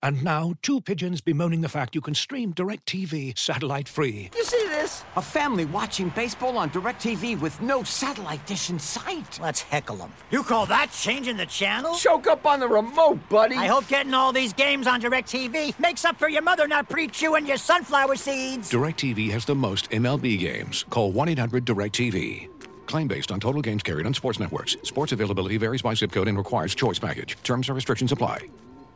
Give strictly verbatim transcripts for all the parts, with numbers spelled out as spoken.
And now, two pigeons bemoaning the fact you can stream DirecTV satellite-free. You see this? A family watching baseball on DirecTV with no satellite dish in sight. Let's heckle them. You call that changing the channel? Choke up on the remote, buddy. I hope getting all these games on DirecTV makes up for your mother not pre-chewing your sunflower seeds. DirecTV has the most M L B games. Call one eight hundred direct T V. Claim based on total games carried on sports networks. Sports availability varies by zip code and requires choice package. Terms and restrictions apply.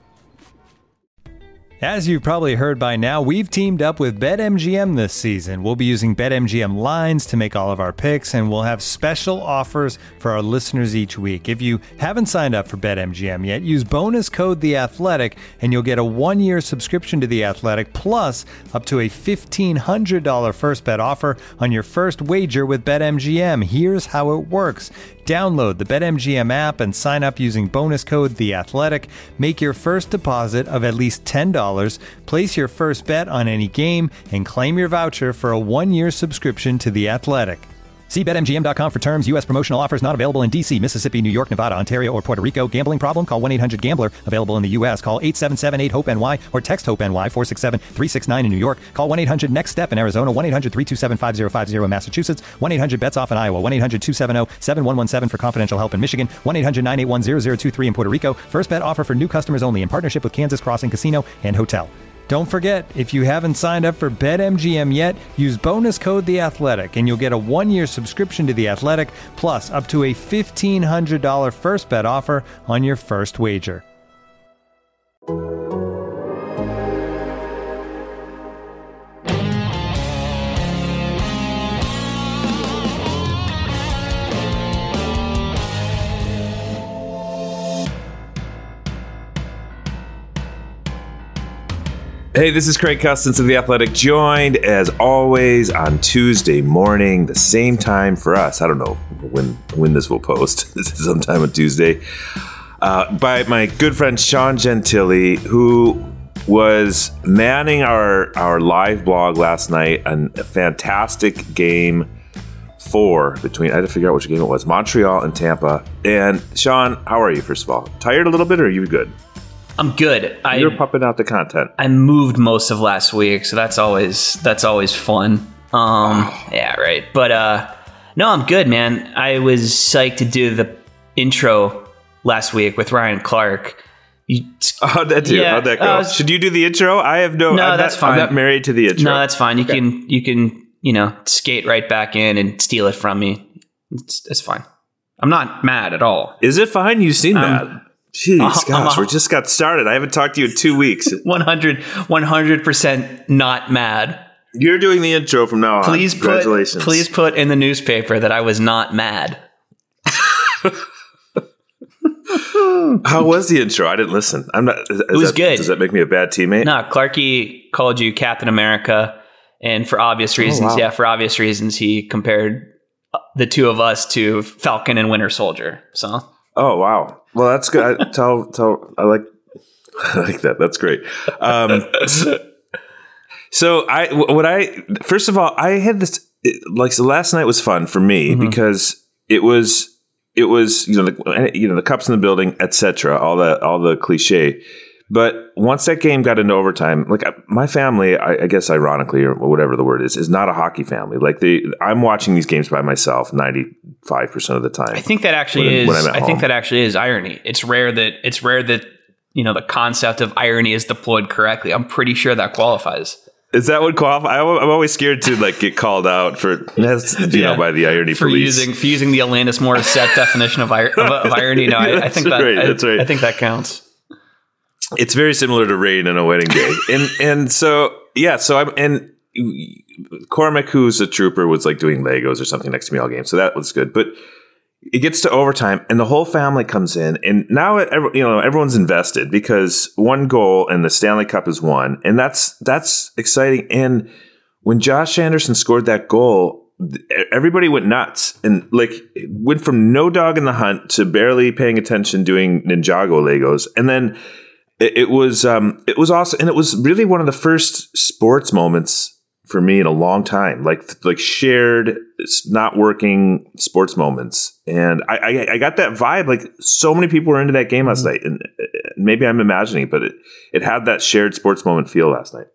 As you've probably heard by now, we've teamed up with BetMGM this season. We'll be using BetMGM lines to make all of our picks, and we'll have special offers for our listeners each week. If you haven't signed up for BetMGM yet, use bonus code The Athletic, and you'll get a one-year subscription to The Athletic, plus up to a fifteen hundred dollars first bet offer on your first wager with BetMGM. Here's how it works. Download the BetMGM app and sign up using bonus code The Athletic. Make your first deposit of at least ten dollars. Place your first bet on any game and claim your voucher for a one-year subscription to The Athletic. See Bet M G M dot com for terms. U S promotional offers not available in D C, Mississippi, New York, Nevada, Ontario, or Puerto Rico. Gambling problem? Call one eight hundred gambler. Available in the U S. Call eight seven seven eight hope N Y or text HOPE-NY four six seven three six nine in New York. Call one eight hundred next step in Arizona. one eight hundred three two seven five zero five zero in Massachusetts. one eight hundred bets off in Iowa. one eight hundred two seven zero seven one one seven for confidential help in Michigan. one eight hundred nine eight one zero zero two three in Puerto Rico. First bet offer for new customers only in partnership with Kansas Crossing Casino and Hotel. Don't forget, if you haven't signed up for BetMGM yet, use bonus code The Athletic, and you'll get a one-year subscription to The Athletic, plus up to a fifteen hundred dollars first bet offer on your first wager. Hey, this is Craig Custance of The Athletic, joined as always on Tuesday morning, the same time for us. I don't know when when this will post. This is sometime on Tuesday. Uh, by my good friend Sean Gentili, who was manning our, our live blog last night on a fantastic game four between, I had to figure out which game it was, Montreal and Tampa. And Sean, how are you, first of all? Tired a little bit, or are you good? I'm good. You're I, pumping out the content. I moved most of last week, so that's always that's always fun. Um, yeah, right. But uh, no, I'm good, man. I was psyched to do the intro last week with Ryan Clark. You, How'd that do? yeah, How'd that go? uh, was, Should you do the intro? I have no. No, I'm that's not, fine. I'm not married to the intro. No, that's fine. You okay. can you can you know skate right back in and steal it from me. It's, it's fine. I'm not mad at all. Is it fine? You seem Um, mad. Jeez, uh, gosh, uh, we just got started. I haven't talked to you in two weeks. one hundred percent not mad. You're doing the intro from now on. Please put, Congratulations. please put in the newspaper that I was not mad. How was the intro? I didn't listen. I'm not. Is, It was that, good. Does that make me a bad teammate? No, Clarky called you Captain America, and for obvious reasons, wow. yeah, for obvious reasons, he compared the two of us to Falcon and Winter Soldier. So, Oh wow. Well, that's good. I, tell tell. I like. I like that. That's great. Um, so I what I first of all I had this it, like so last night was fun for me mm-hmm. because it was it was you know the, you know the cups in the building, et cetera. All the all the cliche. But once that game got into overtime, like my family, I, I guess ironically or whatever the word is, is not a hockey family. Like they, I'm watching these games by myself ninety-five percent of the time. I think that actually when, is. when I'm at I home. think that actually is irony. It's rare that it's rare that you know the concept of irony is deployed correctly. I'm pretty sure that qualifies. Is that what qualifies? I'm always scared to like get called out for you yeah. know by the irony for police using for using the Alanis Morissette definition of, ir- of, of irony. No, I, I think that right, I, that's right. I think that counts. It's very similar to rain on a wedding day. and and so, yeah, so I'm, and Cormac, who's a trooper, was like doing Legos or something next to me all game. So that was good. But it gets to overtime and the whole family comes in. And now, it, you know, everyone's invested because one goal and the Stanley Cup is won. And that's, that's exciting. And when Josh Anderson scored that goal, everybody went nuts and like went from no dog in the hunt to barely paying attention doing Ninjago Legos. And then It was um, it was awesome, and it was really one of the first sports moments for me in a long time. Like like shared, not working sports moments, And I, I, I got that vibe. Like so many people were into that game last night, and maybe I'm imagining, but it, it had that shared sports moment feel last night.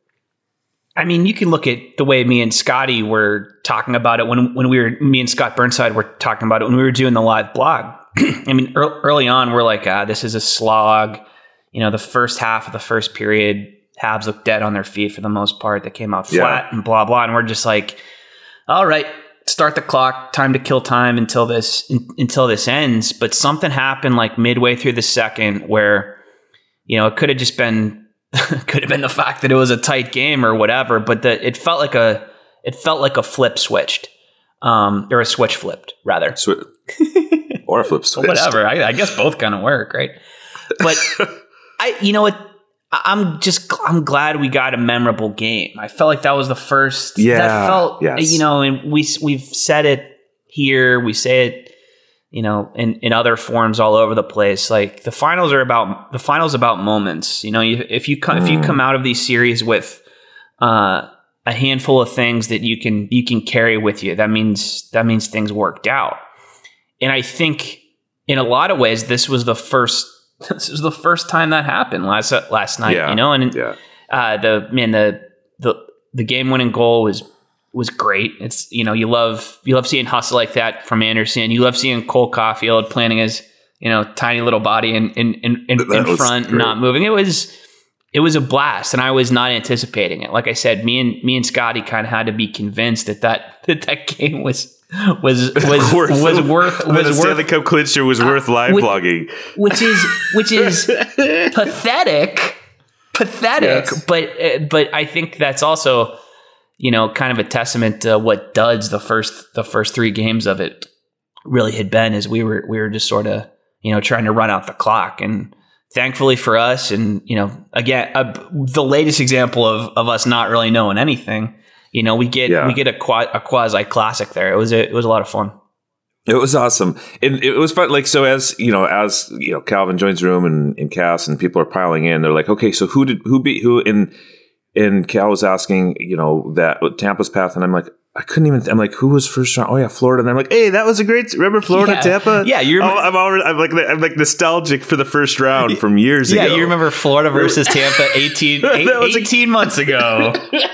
I mean, you can look at the way me and Scotty were talking about it when when we were, me and Scott Burnside were talking about it when we were doing the live blog. I mean, early, early on, we're like, ah, this is a slog. You know, the first half of the first period, Habs looked dead on their feet for the most part. They came out flat yeah. and blah, blah. And we're just like, all right, start the clock, time to kill time until this in, until this ends. But something happened like midway through the second where, you know, it could have just been could have been the fact that it was a tight game or whatever, but that it felt like a it felt like a flip switched, um, or a switch flipped rather, Swi- or a flip switch, whatever. I, I guess both kind of work, right? But I, you know what? I'm just I'm glad we got a memorable game. I felt like that was the first. Yeah, that felt yes. you know, and we we've said it here, we say it. You know, in, in other forums all over the place, like the finals are about the finals about moments. You know, you, if you come, mm. if you come out of these series with uh, a handful of things that you can you can carry with you, that means that means things worked out. And I think in a lot of ways, this was the first this was the first time that happened last last night. Yeah. You know, and yeah. uh, the man the the the game winning goal was. was great. It's, you know, you love you love seeing hustle like that from Anderson. You love seeing Cole Caulfield planting his, you know, tiny little body in in in, in, in front, and not moving. It was it was a blast, and I was not anticipating it. Like I said, me and me and Scotty kind of had to be convinced that that that, that game was was was worth, was worth was the Stanley worth Cup clincher was uh, worth live which, blogging, which is which is pathetic, pathetic. Yes. But but I think that's also, you know, kind of a testament to what duds the first the first three games of it really had been, is we were we were just sort of, you know, trying to run out the clock. And thankfully for us, and, you know, again, uh, the latest example of of us not really knowing anything, you know, we get yeah. we get a, qua- a quasi classic there. It was a, it was a lot of fun. It was awesome. And it was fun. Like, so as, you know, as, you know, Calvin joins the room and, and Cass and people are piling in, they're like, okay, so who did, who beat who in, And Cal was asking, you know, that Tampa's path, and I'm like, I couldn't even. Th- I'm like, who was first round? Oh yeah, Florida. And I'm like, hey, that was a great. Remember Florida, yeah. Tampa? Yeah, you. Remember- oh, I'm already. I'm like, I'm like nostalgic for the first round from years yeah, ago. Yeah, you remember Florida versus Tampa eighteen, eight, eighteen a- months ago.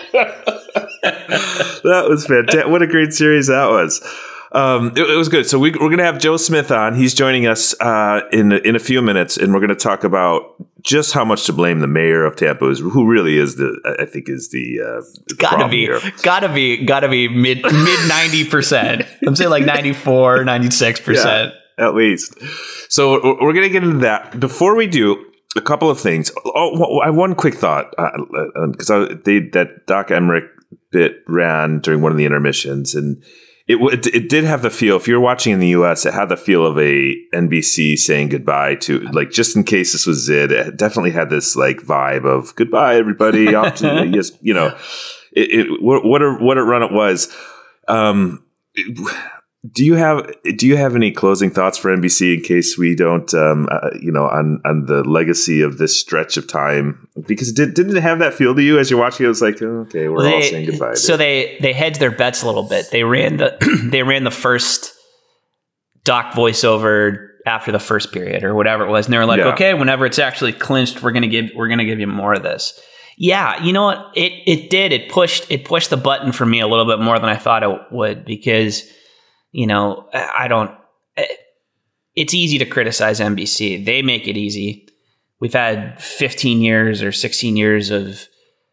That was fantastic. What a great series that was. Um, it, it was good. So we, we're going to have Joe Smith on. He's joining us uh, in in a few minutes, and we're going to talk about just how much to blame the mayor of Tampa is, who really is the, I think, is the, uh, the gotta be, here. gotta be, gotta be mid mid ninety percent. I'm saying like ninety-four, ninety-six percent yeah, at least. So we're going to get into that. Before we do, a couple of things. Oh, I have one quick thought, because uh, they that Doc Emmerich bit ran during one of the intermissions, and It, it it did have the feel, if you're watching in the U S, it had the feel of a N B C saying goodbye to, like, just in case this was it. It definitely had this like vibe of goodbye, everybody. Off to, yes, you know, it, it what what a what a run it was. Um, do you have do you have any closing thoughts for N B C in case we don't, um, uh, you know, on on the legacy of this stretch of time? Because it did, didn't it have that feel to you as you're watching? It was like, oh, okay, we're well, they, all saying goodbye. So they they hedged their bets a little bit. They ran the they ran the first Doc voiceover after the first period or whatever it was, and they were like, yeah. okay, whenever it's actually clinched, we're gonna give we're gonna give you more of this. Yeah, you know what? It it did. It pushed it pushed the button for me a little bit more than I thought it would, because, you know, I don't. It's easy to criticize N B C. They make it easy. We've had fifteen years or sixteen years of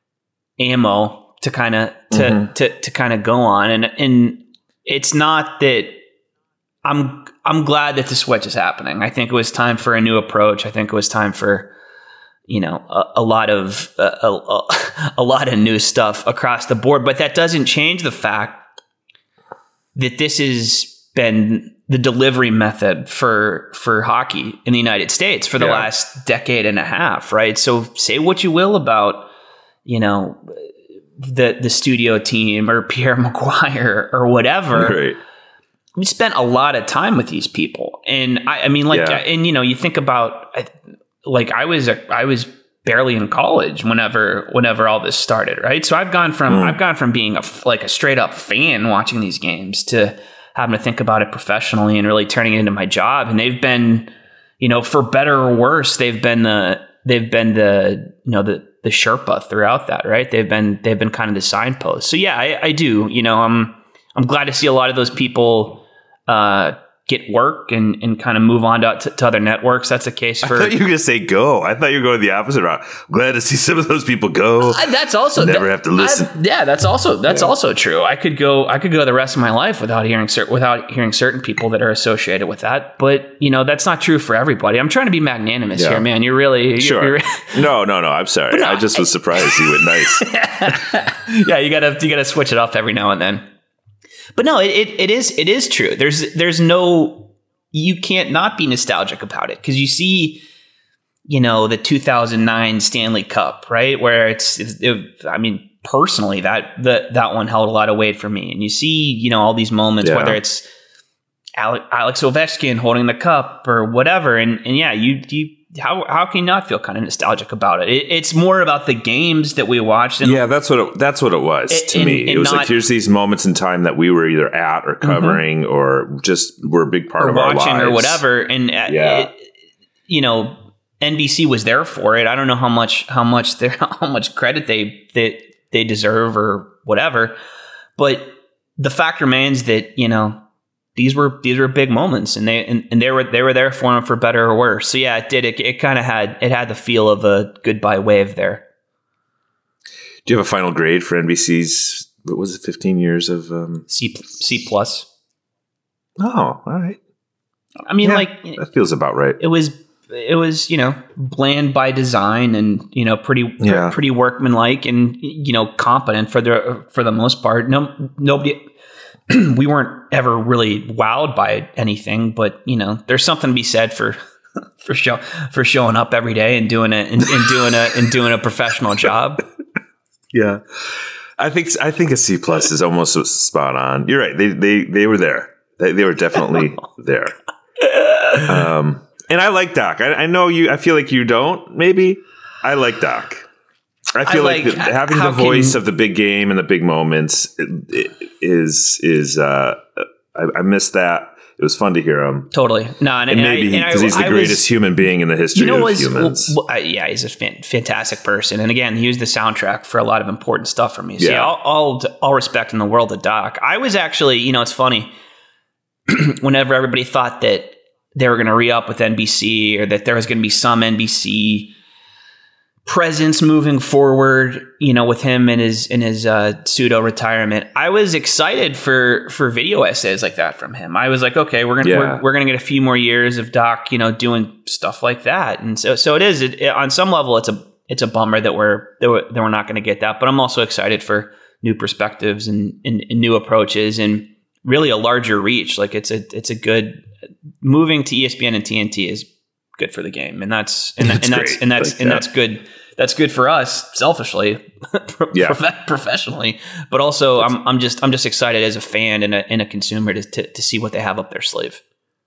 ammo to kind of to, mm-hmm. to to kind of go on, and and it's not that I'm I'm glad that the switch is happening. I think it was time for a new approach. I think it was time for, you know, a, a lot of a, a, a lot of new stuff across the board. But that doesn't change the fact that this has been the delivery method for for hockey in the United States for the yeah. last decade and a half, right? So say what you will about, you know, the the studio team or Pierre Maguire or whatever. Right. We spent a lot of time with these people, and I, I mean, like, yeah. and you know, you think about, like, I was a, I was barely in college whenever whenever all this started, right? So I've gone from mm. I've gone from being a like a straight up fan watching these games to having to think about it professionally and really turning it into my job. And they've been, you know, for better or worse, they've been the they've been the you know the the Sherpa throughout that, right? They've been they've been kind of the signpost. So yeah, I, I do. You know, I'm I'm glad to see a lot of those people uh, get work and, and kind of move on to, to, to other networks. That's the case for. I thought you were going to say go. I thought you were going the opposite route. Glad to see some of those people go. Uh, that's also never that, have to listen. I, yeah, that's also that's yeah. also true. I could go. I could go the rest of my life without hearing cer- without hearing certain people that are associated with that. But you know, that's not true for everybody. I'm trying to be magnanimous yeah. here, man. You're really you're, sure. You're, no, no, no. I'm sorry. No, I just was surprised you went nice. Yeah, you gotta you gotta switch it up every now and then. But no, it, it it is it is true. There's there's no. You can't not be nostalgic about it because you see, you know, the two thousand nine Stanley Cup, right? Where it's, it, it, I mean, personally, that that that one held a lot of weight for me. And you see, you know, all these moments, yeah. whether it's Alex, Alex Ovechkin holding the cup or whatever, and and yeah, you you how how can you not feel kind of nostalgic about it? it it's more about the games that we watched. And yeah, that's what it, that's what it was it, to and, me. And it was not, like here's these moments in time that we were either at or covering mm-hmm. or just were a big part or of our lives watching or whatever. And yeah. it, you know, N B C was there for it. I don't know how much how much they how much credit they they they deserve or whatever, but the fact remains that you know. These were these were big moments, and they and, and they were they were there for him for better or worse. So yeah, it did. It, it kind of had it had the feel of a goodbye wave there. Do you have a final grade for N B C's? What was it? Fifteen years of um... C C plus. Oh, all right. I mean, yeah, like that feels about right. It was it was you know bland by design, and you know pretty yeah. pretty workmanlike, and you know competent for the for the most part. No nobody. We weren't ever really wowed by anything, but you know, there's something to be said for for show for showing up every day and doing it and, and doing a and doing a professional job. Yeah, I think I think a C plus is almost spot on. You're right. They they they were there. They they were definitely there. Um, and I like Doc. I, I know you. I feel like you don't. Maybe I like Doc. I feel I like, like the, having the voice can, of the big game and the big moments is is uh, I, I miss that. It was fun to hear him. Totally. No, and, and, and maybe because he's the I greatest was, human being in the history you know, of was, humans. Well, well, yeah, he's a fan, fantastic person. And again, he was the soundtrack for a lot of important stuff for me. So yeah, yeah all, all all respect in the world of Doc. I was actually, you know, it's funny. Whenever everybody thought that they were going to re-up with N B C or that there was going to be some N B C presence moving forward, you know, with him in his in his uh, pseudo retirement, I was excited for for video essays like that from him. I was like, okay, we're gonna yeah. we're, we're gonna get a few more years of Doc, you know, doing stuff like that. And so so it is it, it, on some level, it's a it's a bummer that we're that we're, that we're not going to get that. But I'm also excited for new perspectives and, and, and new approaches and really a larger reach. Like it's a it's a good moving to E S P N and T N T is good for the game, and that's and, that's, and that's and that's like, and yeah. that's good. That's good for us, selfishly, yeah. prof- professionally, but also I'm I'm just I'm just excited as a fan and a and a consumer to to, to see what they have up their sleeve.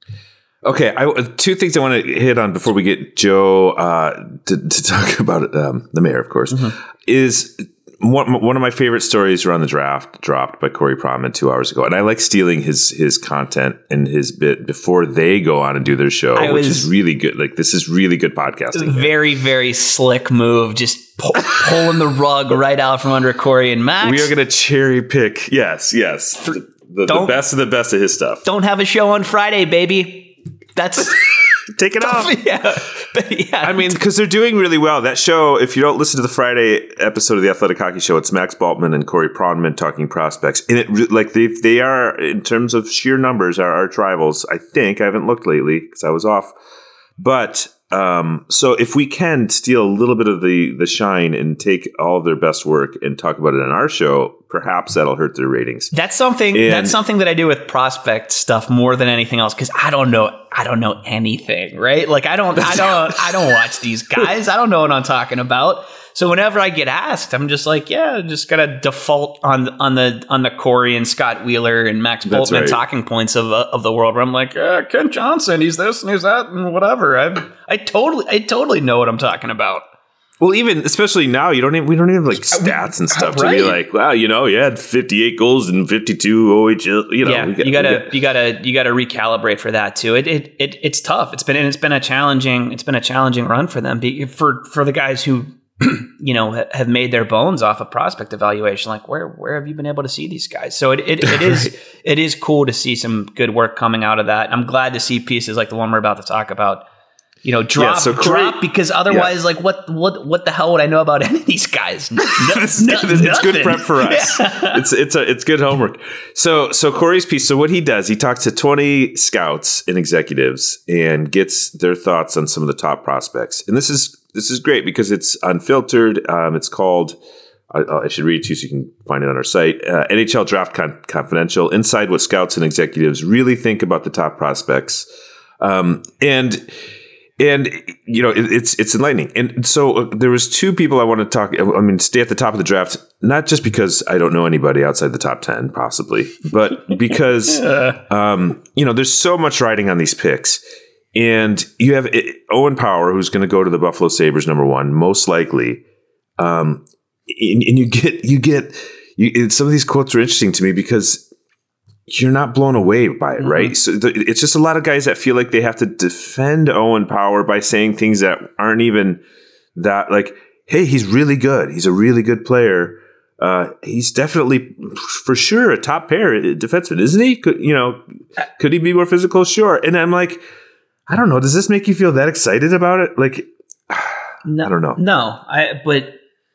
Okay, I, two things I want to hit on before we get Joe uh, to to talk about um, the mayor, of course, mm-hmm. is. One, one of my favorite stories around the draft dropped by Corey Pronman two hours ago. And I like stealing his his content and his bit before they go on and do their show, I which is really good. Like, this is really good podcasting. Very, here. very slick move. Just pull, pulling the rug right out from under Corey and Max. We are going to cherry pick. Yes, yes. The, the, the best of the best of his stuff. Don't have a show on Friday, baby. That's... Take it off. Yeah. But yeah. I mean, because they're doing really well. That show, if you don't listen to the Friday episode of the Athletic Hockey Show, it's Max Baltman and Corey Pronman talking prospects. And it like they they are, in terms of sheer numbers, are arch rivals. I think. I haven't looked lately because I was off. But um, so if we can steal a little bit of the the shine and take all of their best work and talk about it on our show, perhaps that'll hurt their ratings. That's something. And that's something that I do with prospect stuff more than anything else because I don't know. I don't know anything, right? Like I don't. I don't. I don't watch these guys. I don't know what I'm talking about. So whenever I get asked, I'm just like, yeah, just gotta default on on the on the Corey and Scott Wheeler and Max Boltman right. talking points of uh, of the world. Where I'm like, uh, Ken Johnson, he's this and he's that and whatever. I I totally I totally know what I'm talking about. Well, even especially now, you don't even we don't even have like stats and stuff Right. to be like, wow, you know, you had fifty-eight goals and fifty-two O H L. You know, yeah, we got, you gotta got, you gotta you gotta recalibrate for that too. It, it it it's tough. It's been and it's been a challenging it's been a challenging run for them. Be, for for the guys who you know ha- have made their bones off of prospect evaluation. Like where where have you been able to see these guys? So it it, it is it is cool to see some good work coming out of that. I'm glad to see pieces like the one we're about to talk about. You know, drop, Yeah, so Corey- drop, because otherwise, yeah. like, what, what, what the hell would I know about any of these guys? No, it's, no- it's good nothing. prep for us. It's it's a it's good homework. So so Corey's piece. So what he does, he talks to twenty scouts and executives and gets their thoughts on some of the top prospects. And this is this is great because it's unfiltered. Um, it's called. I, I should read it to you so you can find it on our site. Uh, N H L Draft Con- Confidential. Inside what scouts and executives really think about the top prospects. Um, and. And, you know, it, it's it's enlightening. And so uh, there was two people I want to talk. I mean, stay at the top of the draft, not just because I don't know anybody outside the top ten, possibly, but because, um, you know, there's so much riding on these picks. And you have it, Owen Power, who's going to go to the Buffalo Sabres, number one, most likely. Um, and, and you get, you get, you, some of these quotes are interesting to me because you're not blown away by it, right? Mm-hmm. So the, it's just a lot of guys that feel like they have to defend Owen Power by saying things that aren't even that, like, hey, he's really good. He's a really good player. Uh, he's definitely, for sure, a top pair defenseman, isn't he? Could, you know, could he be more physical? Sure. And I'm like, I don't know. Does this make you feel that excited about it? Like, no, I don't know. No, I. But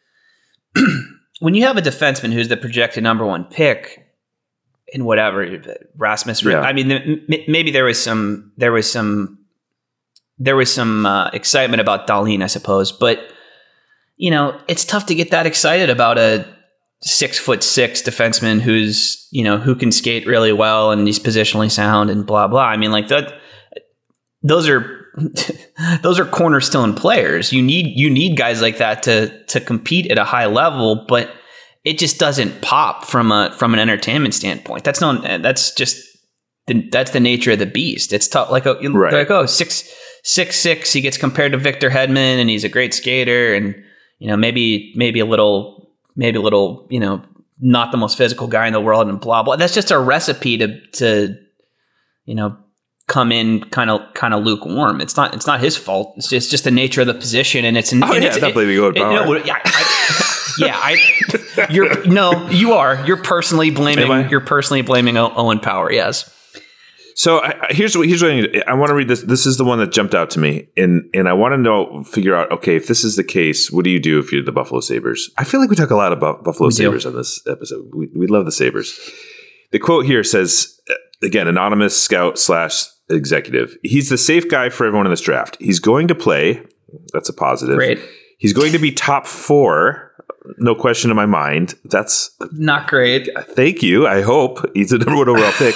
when you have a defenseman who's the projected number one pick, in whatever Rasmus, yeah. I mean, m- maybe there was some, there was some, there was some uh, excitement about Dahlin, I suppose. But you know, it's tough to get that excited about a six foot six defenseman who's you know who can skate really well and he's positionally sound and blah blah. I mean, like that. Those are those are cornerstone players. You need you need guys like that to to compete at a high level, but it just doesn't pop from a from an entertainment standpoint. That's not. That's just the, that's the nature of the beast. It's tough. Like, a, right. like oh six six six. He gets compared to Victor Hedman, and he's a great skater, and you know maybe maybe a little maybe a little you know not the most physical guy in the world, and blah blah. That's just a recipe to to you know come in kind of kind of lukewarm. It's not it's not his fault. It's just just the nature of the position, and it's. Oh and yeah, it's, not blaming Owen Power. No, yeah. I, Yeah, I. You're no, you are. You're personally blaming. You're personally blaming o- Owen Power. Yes. So I, here's what here's what I, need. I want to read this. This is the one that jumped out to me, and and I want to know, figure out. Okay, if this is the case, what do you do if you're the Buffalo Sabres? I feel like we talk a lot about Buffalo we Sabres do. on this episode. We we love the Sabres. The quote here says, again, anonymous scout slash executive. He's the safe guy for everyone in this draft. He's going to play. That's a positive. Great. He's going to be top four. No question in my mind. That's not great. Thank you. I hope he's the number one overall pick.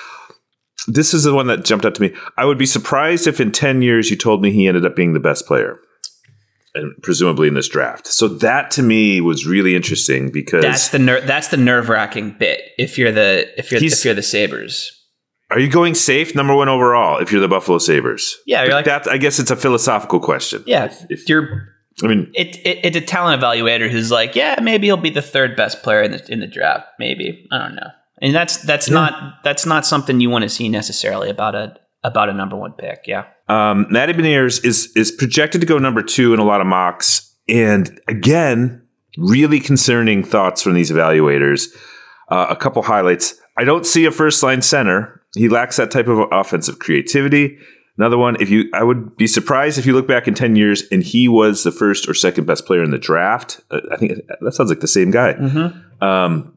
This is the one that jumped out to me. I would be surprised if in ten years you told me he ended up being the best player, and presumably in this draft. So that to me was really interesting because that's the ner- that's the nerve wracking bit. If you're the if you're if you're the Sabres, are you going safe number one overall? If you're the Buffalo Sabres, yeah, you're like that. I guess it's a philosophical question. Yeah, if, if you're. I mean, it, it, it's a talent evaluator who's like, yeah, maybe he'll be the third best player in the in the draft. Maybe I don't know, and that's that's yeah. not that's not something you want to see necessarily about a about a number one pick. Yeah, um, Matty Beniers is is projected to go number two in a lot of mocks, and again, really concerning thoughts from these evaluators. Uh, a couple highlights: I don't see a first line center. He lacks that type of offensive creativity. Another one, if you, I would be surprised if you look back in ten years and he was the first or second best player in the draft. Uh, I think that sounds like the same guy. Mm-hmm. Um,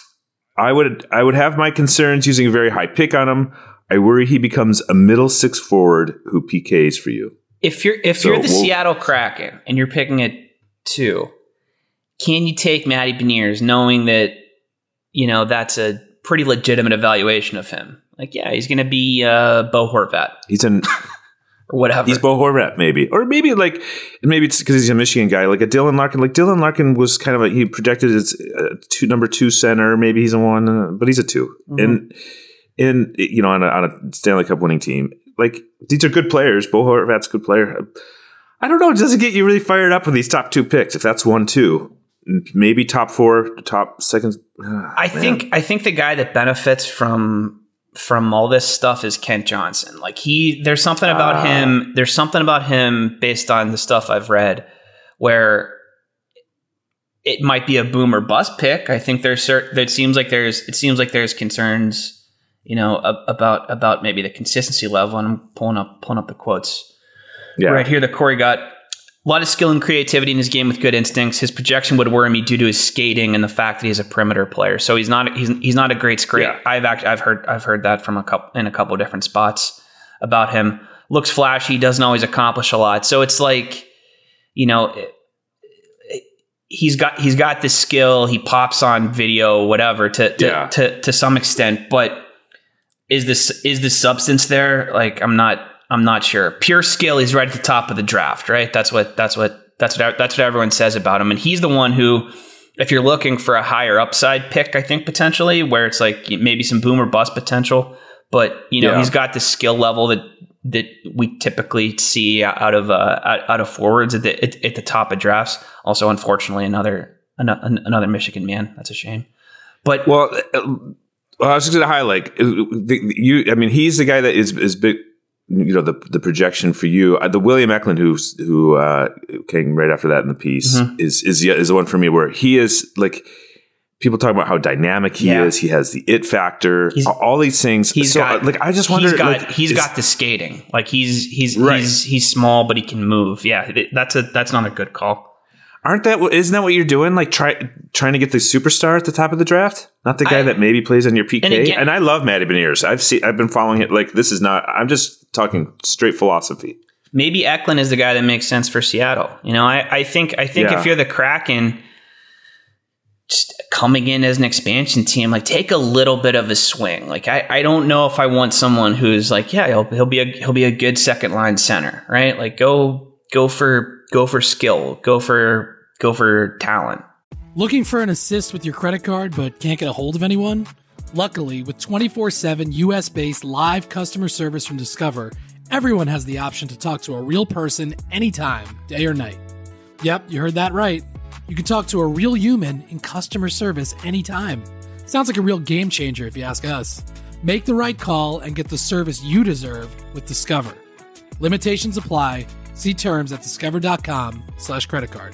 I would, I would have my concerns using a very high pick on him. I worry he becomes a middle six forward who P Ks for you. If you're, if so you're the we'll, Seattle Kraken and you're picking at two, can you take Matty Beniers knowing that, you know, that's a pretty legitimate evaluation of him? Like, yeah, he's going to be uh, Bo Horvat. He's an or whatever. He's Bo Horvat, maybe, or maybe like maybe it's because he's a Michigan guy, like a Dylan Larkin. Like Dylan Larkin was kind of a he projected as a two number two center. Maybe he's a one, uh, but he's a two, mm-hmm. and and you know on a, on a Stanley Cup winning team. Like these are good players. Bo Horvat's a good player. I don't know. Does it get you really fired up with these top two picks? If that's one, two, maybe top four, top second. Uh, I man. think I think the guy that benefits from from all this stuff is Kent Johnson. Like he, there's something about uh, him. There's something about him based on the stuff I've read, where it might be a boom or bust pick. I think there's certain. It seems like there's. It seems like there's concerns, you know, about about maybe the consistency level. And I'm pulling up pulling up the quotes. Yeah. Right here, that Corey got a lot of skill and creativity in his game with good instincts. His projection would worry me due to his skating and the fact that he's a perimeter player. So he's not he's he's not a great skater. Yeah. I've actually I've heard I've heard that from a couple in a couple of different spots about him. Looks flashy, doesn't always accomplish a lot. So it's like, you know, it, it, he's got he's got the skill. He pops on video, whatever, to to, yeah. to to to some extent. But is this is the substance there? Like I'm not. I'm not sure. Pure skill, he's right at the top of the draft, right? That's what that's what that's what that's what everyone says about him. And he's the one who, if you're looking for a higher upside pick, I think potentially, where it's like maybe some boom or bust potential, but you know, yeah. he's got the skill level that that we typically see out of uh, out, out of forwards at the at, at the top of drafts. Also, unfortunately, another another Michigan man. That's a shame. But well, well I was just going to highlight you. I mean, he's the guy that is is big. You know, the the projection for you, uh, the William Eklund who's who uh, came right after that in the piece mm-hmm. is is is the one for me where he is like people talk about how dynamic he yeah. is. He has the it factor, he's, all these things. He's so got, like I just wonder, he's got like, he's is, got the skating. Like he's he's right. he's he's small, but he can move. Yeah, that's a that's not a good call. Aren't that isn't that what you're doing? Like try trying to get the superstar at the top of the draft, not the guy I, that maybe plays on your P K. And, again, and I love Matty Beniers. I've seen I've been following it. Like this is not. I'm just talking straight philosophy. Maybe Eklund is the guy that makes sense for Seattle. You know, I, I think I think yeah. if you're the Kraken, just coming in as an expansion team, like take a little bit of a swing. Like I, I don't know if I want someone who's like, yeah, he'll he'll be a he'll be a good second line center, right? Like go go for go for skill, go for go for talent. Looking for an assist with your credit card but can't get a hold of anyone? Luckily, with twenty-four seven U S-based live customer service from Discover, everyone has the option to talk to a real person anytime, day or night. Yep, you heard that right. You can talk to a real human in customer service anytime. Sounds like a real game changer if you ask us. Make the right call and get the service you deserve with Discover. Limitations apply. See terms at discover.com slash credit card.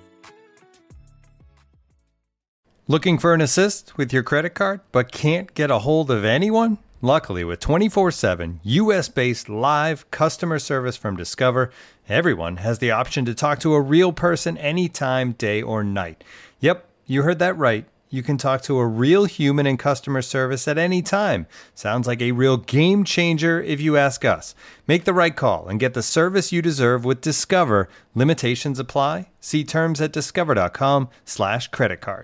Looking for an assist with your credit card, but can't get a hold of anyone? Luckily, with twenty-four seven U S-based live customer service from Discover, everyone has the option to talk to a real person anytime, day or night. Yep, you heard that right. You can talk to a real human in customer service at any time. Sounds like a real game changer if you ask us. Make the right call and get the service you deserve with Discover. Limitations apply. See terms at discover.com slash credit card.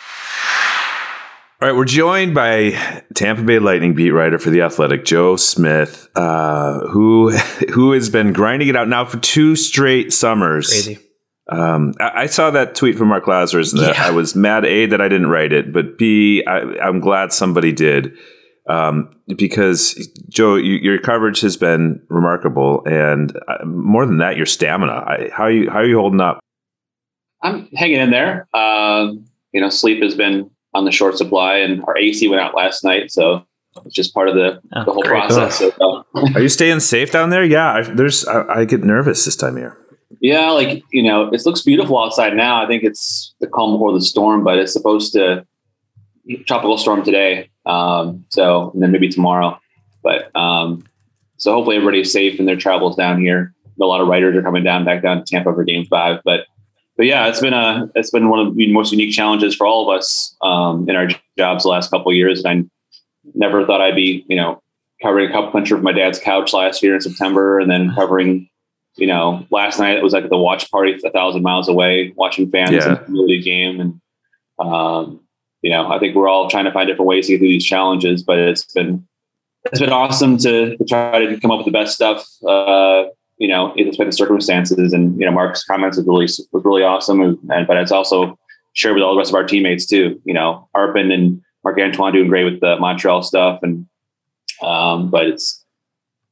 All right, we're joined by Tampa Bay Lightning beat writer for The Athletic, Joe Smith, uh, who who has been grinding it out now for two straight summers. Crazy. Um, I, I saw that tweet from Mark Lazarus, and yeah. I was mad, A, that I didn't write it, but B, I, I'm glad somebody did. Um, because, Joe, you, your coverage has been remarkable, and uh, more than that, your stamina. I, how, are you, how are you holding up? I'm hanging in there. Um, you know, sleep has been on the short supply, and our A C went out last night, so it's just part of the, oh, the whole great. process. So, uh, are you staying safe down there? Yeah, I, there's I, I get nervous this time of year. Yeah, like, you know, it looks beautiful outside now. I think it's the calm before the storm, but it's supposed to tropical storm today. Um, so, and then maybe tomorrow. But um, so hopefully everybody's safe in their travels down here. A lot of writers are coming down back down to Tampa for game five. But but yeah, it's been a it's been one of the most unique challenges for all of us um, in our jobs the last couple of years. And I never thought I'd be, you know, covering a cup puncher from my dad's couch last year in September, and then covering, you know, last night it was like the watch party a thousand miles away, watching fans yeah. in the community game. And, um, you know, I think we're all trying to find different ways to get through these challenges, but it's been, it's been awesome to, to try to come up with the best stuff, uh, you know, despite the circumstances. And, you know, Mark's comments was really, was really awesome. And, but it's also shared with all the rest of our teammates too, you know, Arpin and Marc-Antoine doing great with the Montreal stuff. And, um, but it's,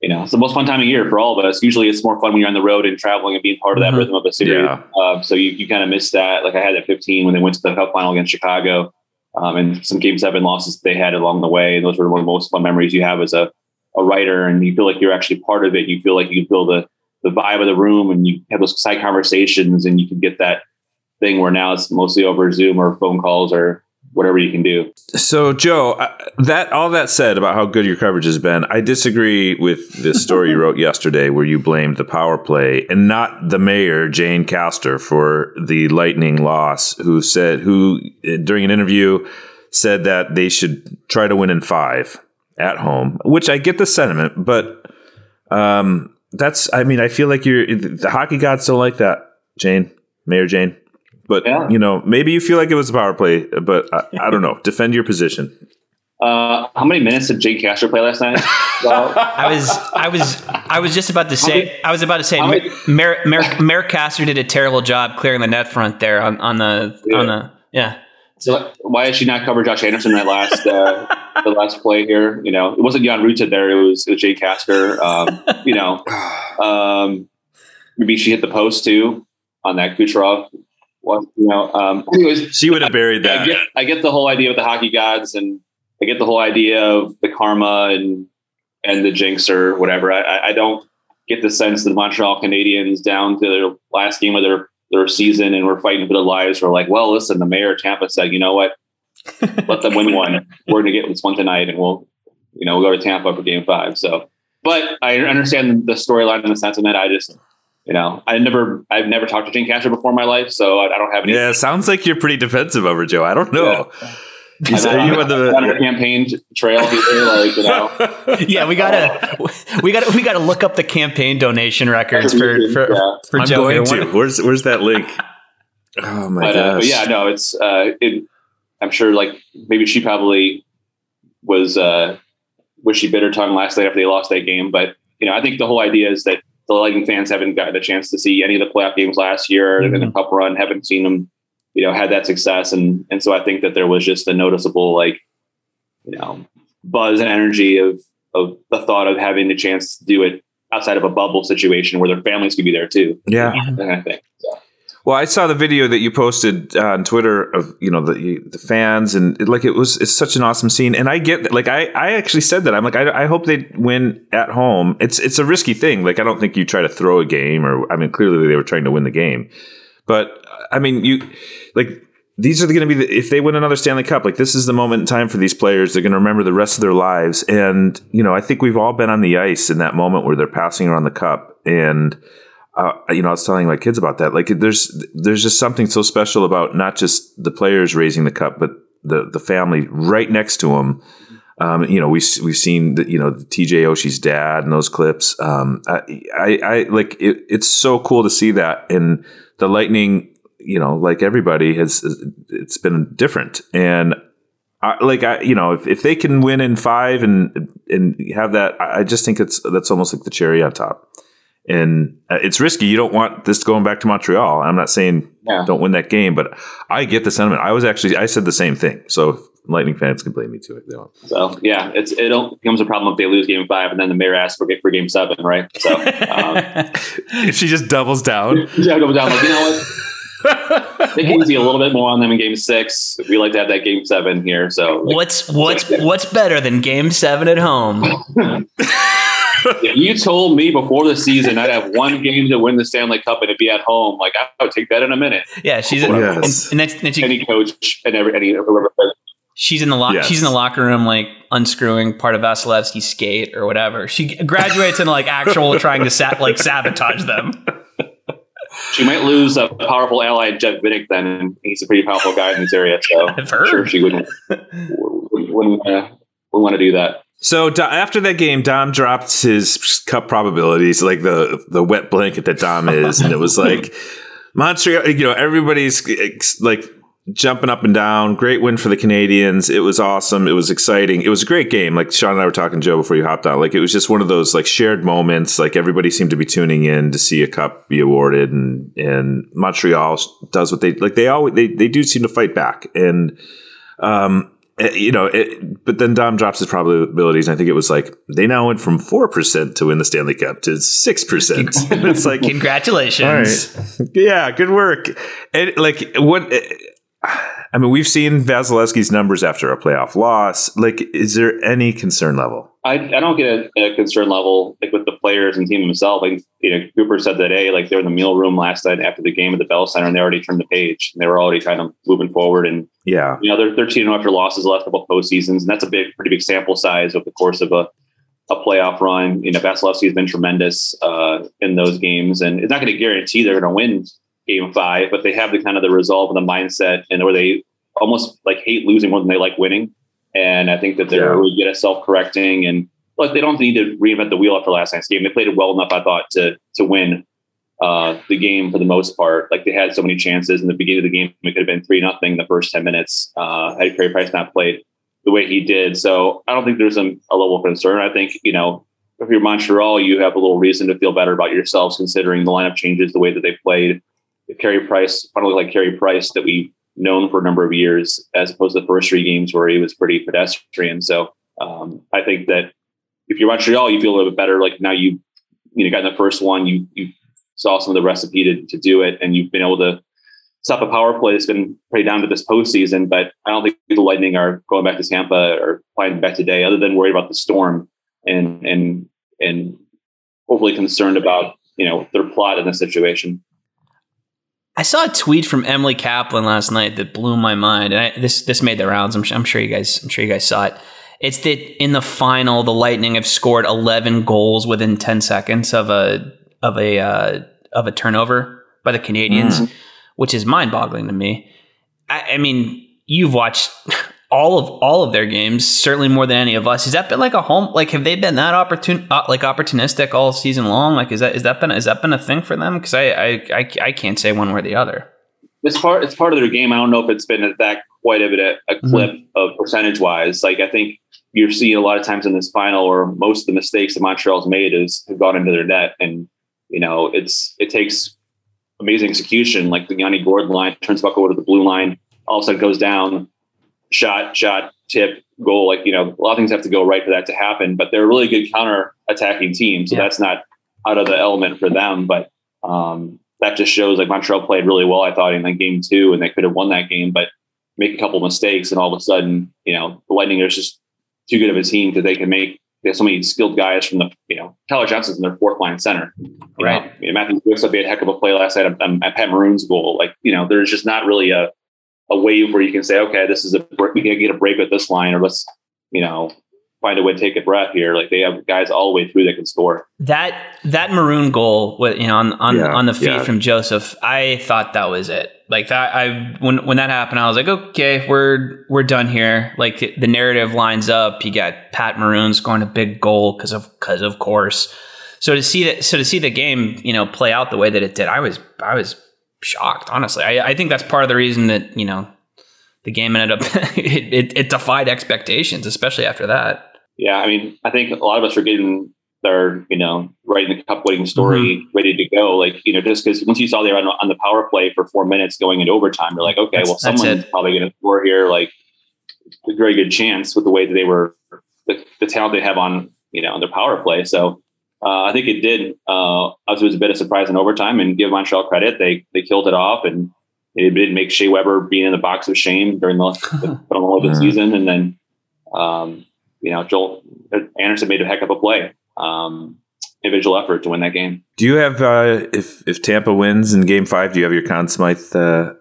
you know, it's the most fun time of year for all of us. Usually it's more fun when you're on the road and traveling and being part of that mm-hmm. rhythm of a series. Yeah. Uh, so you, you kind of miss that. Like I had at fifteen when they went to the Cup final against Chicago, um, and some game seven losses they had along the way. And those were one of the most fun memories you have as a, a writer. And you feel like you're actually part of it. You feel like you feel the, the vibe of the room and you have those side conversations and you can get that thing where now it's mostly over Zoom or phone calls or whatever you can do. So, Joe, that all that said about how good your coverage has been, I disagree with the story you wrote yesterday where you blamed the power play and not the mayor, Jane Castor, for the Lightning loss, who said, who during an interview said that they should try to win in five at home, which I get the sentiment, but um, that's, I mean, I feel like you're, the hockey gods don't like that, Jane, Mayor Jane. But, yeah. you know, maybe you feel like it was a power play, but I, I don't know. Defend your position. Uh, how many minutes did Jake Castro play last night? Well, I was, I was, I was just about to say, many, I was about to say, Mayor, Mayor, Mayor Castor did a terrible job clearing the net front there on, on the, yeah. on the, yeah. So why did she not cover Josh Anderson that last, uh, the last play here? You know, it wasn't Jan Rutta there. It was, it was Jake Castor. Um, you know, um, maybe she hit the post too on that Kucherov. Well, you know, um, anyways, she would have buried that. I get, I get the whole idea with the hockey gods, and I get the whole idea of the karma and and the jinx or whatever. I, I don't get the sense that the Montreal Canadiens, down to their last game of their, their season, and we're fighting for their lives, were like, well, listen, the mayor of Tampa said, you know what, let them win one. We're going to get this one tonight, and we'll, you know, we'll go to Tampa for Game Five. So, but I understand the storyline and the sentiment. I just. You know, I never, I've never talked to Jane Castor before in my life, so I, I don't have any. Yeah, sounds like you're pretty defensive over Joe. I don't know. Yeah. Is, are you on the, on the campaign trail here? Like, you know. Yeah, we gotta, we gotta, we gotta look up the campaign donation records for for, yeah. for I'm Joe. Going to. Where's Where's that link? Oh my but, gosh. Uh, but yeah, no, it's. Uh, it, I'm sure, like maybe she probably was uh, wishy bitter tongue last night after they lost that game, but you know, I think the whole idea is that the Lightning fans haven't gotten a chance to see any of the playoff games last year mm-hmm. in the Cup run, haven't seen them, you know, had that success. And, and so I think that there was just a noticeable, like, you know, buzz and energy of, of the thought of having the chance to do it outside of a bubble situation where their families could be there too. Yeah. That kind of thing. So. Well, I saw the video that you posted on Twitter of, you know, the the fans, and it, like it was, it's such an awesome scene. And I get that, like, I, I actually said that. I'm like, I, I hope they win at home. It's it's a risky thing. Like, I don't think you try to throw a game, or, I mean, clearly they were trying to win the game. But, I mean, you, like, these are going to be, the, if they win another Stanley Cup, like, this is the moment in time for these players. They're going to remember the rest of their lives. And, you know, I think we've all been on the ice in that moment where they're passing around the cup. And, Uh, you know, I was telling my kids about that. Like, there's there's just something so special about not just the players raising the cup, but the the family right next to them. Um, you know, we we've seen the, you know, T J Oshie's dad and those clips. Um, I, I, I like it, it's so cool to see that. And the Lightning, you know, like everybody has, it's been different. And I, like I, you know, if, if they can win in five and and have that, I just think it's that's almost like the cherry on top. And uh, it's risky. You don't want this going back to Montreal. I'm not saying yeah. don't win that game, but I get the sentiment. I was actually, I said the same thing. So Lightning fans can blame me too if they want. So yeah, it's it becomes a problem if they lose game five and then the mayor asks for for game seven, right? So um, if she just doubles down, yeah, double down. Like, you know what? Take it easy a little bit more on them in game six. We like to have that game seven here. So like, what's what's what's better than game seven at home? If you told me before the season I'd have one game to win the Stanley Cup and it'd be at home, like I would take that in a minute. Yeah, she's a, yes. and, and then, then she, any coach and every any. She's in the lo- yes. she's in the locker room, like unscrewing part of Vasilevsky's skate or whatever. She graduates into like actual trying to sa- like sabotage them. She might lose a powerful ally, Jeff Vinik, then, and he's a pretty powerful guy in this area. So I've heard. I'm sure she wouldn't wouldn't, wouldn't, uh, wouldn't want to do that. So after that game, Dom dropped his cup probabilities, like the the wet blanket that Dom is, and it was like Montreal. You know, everybody's like jumping up and down. Great win for the Canadiens. It was awesome. It was exciting. It was a great game. Like Sean and I were talking, Joe, before you hopped on. Like it was just one of those like shared moments. Like everybody seemed to be tuning in to see a cup be awarded, and and Montreal does what they like. They always they they do seem to fight back, and um. you know, it, but then Dom drops his probabilities. And I think it was like they now went from four percent to win the Stanley Cup to six percent. It's like, congratulations. All right. Yeah, good work. And like, what, I mean, we've seen Vasilevsky's numbers after a playoff loss. Like, is there any concern level? I, I don't get a, a concern level like with the players and team themselves. Like, you know, Cooper said today, like they were in the meal room last night after the game at the Bell Center, and they already turned the page. And they were already kind of moving forward. And yeah, you know, they're thirteen after losses the last couple of postseasons, and that's a big, pretty big sample size over the course of a a playoff run. You know, Vasilevsky has been tremendous uh, in those games, and it's not going to guarantee they're going to win Game Five, but they have the kind of the resolve and the mindset, and where they almost like hate losing more than they like winning. And I think that they're yeah. really good at self-correcting, and look, they don't need to reinvent the wheel after last night's game. They played it well enough, I thought, to to win uh, the game for the most part. Like they had so many chances in the beginning of the game. It could have been three nothing the first ten minutes uh, had Carey Price not played the way he did. So I don't think there's a, a level of concern. I think, you know, if you're Montreal, you have a little reason to feel better about yourselves considering the lineup changes, the way that they played. If Carey Price, finally like Carey Price that we've known for a number of years, as opposed to the first three games where he was pretty pedestrian. So um, I think that if you're Montreal, you feel a little bit better. Like now you, you know, got in the first one, you you saw some of the recipe to, to do it, and you've been able to stop a power play that's been pretty down to this postseason. But I don't think the Lightning are going back to Tampa or flying back today, other than worried about the storm and and and overly concerned about, you know, their plot in this situation. I saw a tweet from Emily Kaplan last night that blew my mind, and I, this this made the rounds. I'm, I'm sure you guys, I'm sure you guys saw it. It's that in the final, the Lightning have scored eleven goals within ten seconds of a of a uh, of a turnover by the Canadians, mm. which is mind-boggling to me. I, I mean, you've watched all of all of their games, certainly more than any of us. Has that been like a home? Like, have they been that opportun uh, like opportunistic all season long? Like, is that is that been is that been a thing for them? Because I, I I I can't say one way or the other. It's part it's part of their game. I don't know if it's been that quite a bit a, a clip mm-hmm. of percentage wise. Like, I think you're seeing a lot of times in this final, or most of the mistakes that Montreal's made is have gone into their net, and you know it's it takes amazing execution. Like the Yanni Gourde line turns back over to the blue line, all of a sudden goes down. Shot, shot, tip, goal. Like, you know, a lot of things have to go right for that to happen, but they're a really good counter attacking team. So yeah. that's not out of the element for them. But um, that just shows like Montreal played really well, I thought, in like game two, and they could have won that game, but make a couple of mistakes. And all of a sudden, you know, the Lightning are just too good of a team that they can make. They have so many skilled guys from the, you know, Tyler Johnson's in their fourth line center. Right. Know, you know, Matthew Twixup made a heck of a play last night at, at Pat Maroon's goal. Like, you know, there's just not really a, a wave where you can say, okay, this is a, we can get a break with this line, or let's, you know, find a way to take a breath here. Like they have guys all the way through that can score. That, that Maroon goal with, you know, on, on, yeah, on the feed yeah. from Joseph, I thought that was it. Like that, I, when, when that happened, I was like, okay, we're, we're done here. Like the narrative lines up. You got Pat Maroon scoring a big goal because of, because of course. So to see that, so to see the game, you know, play out the way that it did, I was, I was, shocked, honestly. I, I think that's part of the reason that, you know, the game ended up it, it, it defied expectations, especially after that. Yeah, I mean, I think a lot of us are getting their, you know, writing the cup winning story mm-hmm. ready to go. Like, you know, just because once you saw they were on, on the power play for four minutes going into overtime, you're like, okay, that's, well, someone's probably going to score here. Like, a very good chance with the way that they were, the, the talent they have on, you know, on their power play. So. Uh, I think it did. Uh, it was a bit of surprise in overtime, and give Montreal credit. They they killed it off, and it didn't make Shea Weber being in the box of shame during the, the phenomenal yeah. season. And then, um, you know, Joel Anderson made a heck of a play, um, individual effort to win that game. Do you have uh, if if Tampa wins in Game Five? Do you have your Conn Smythe uh,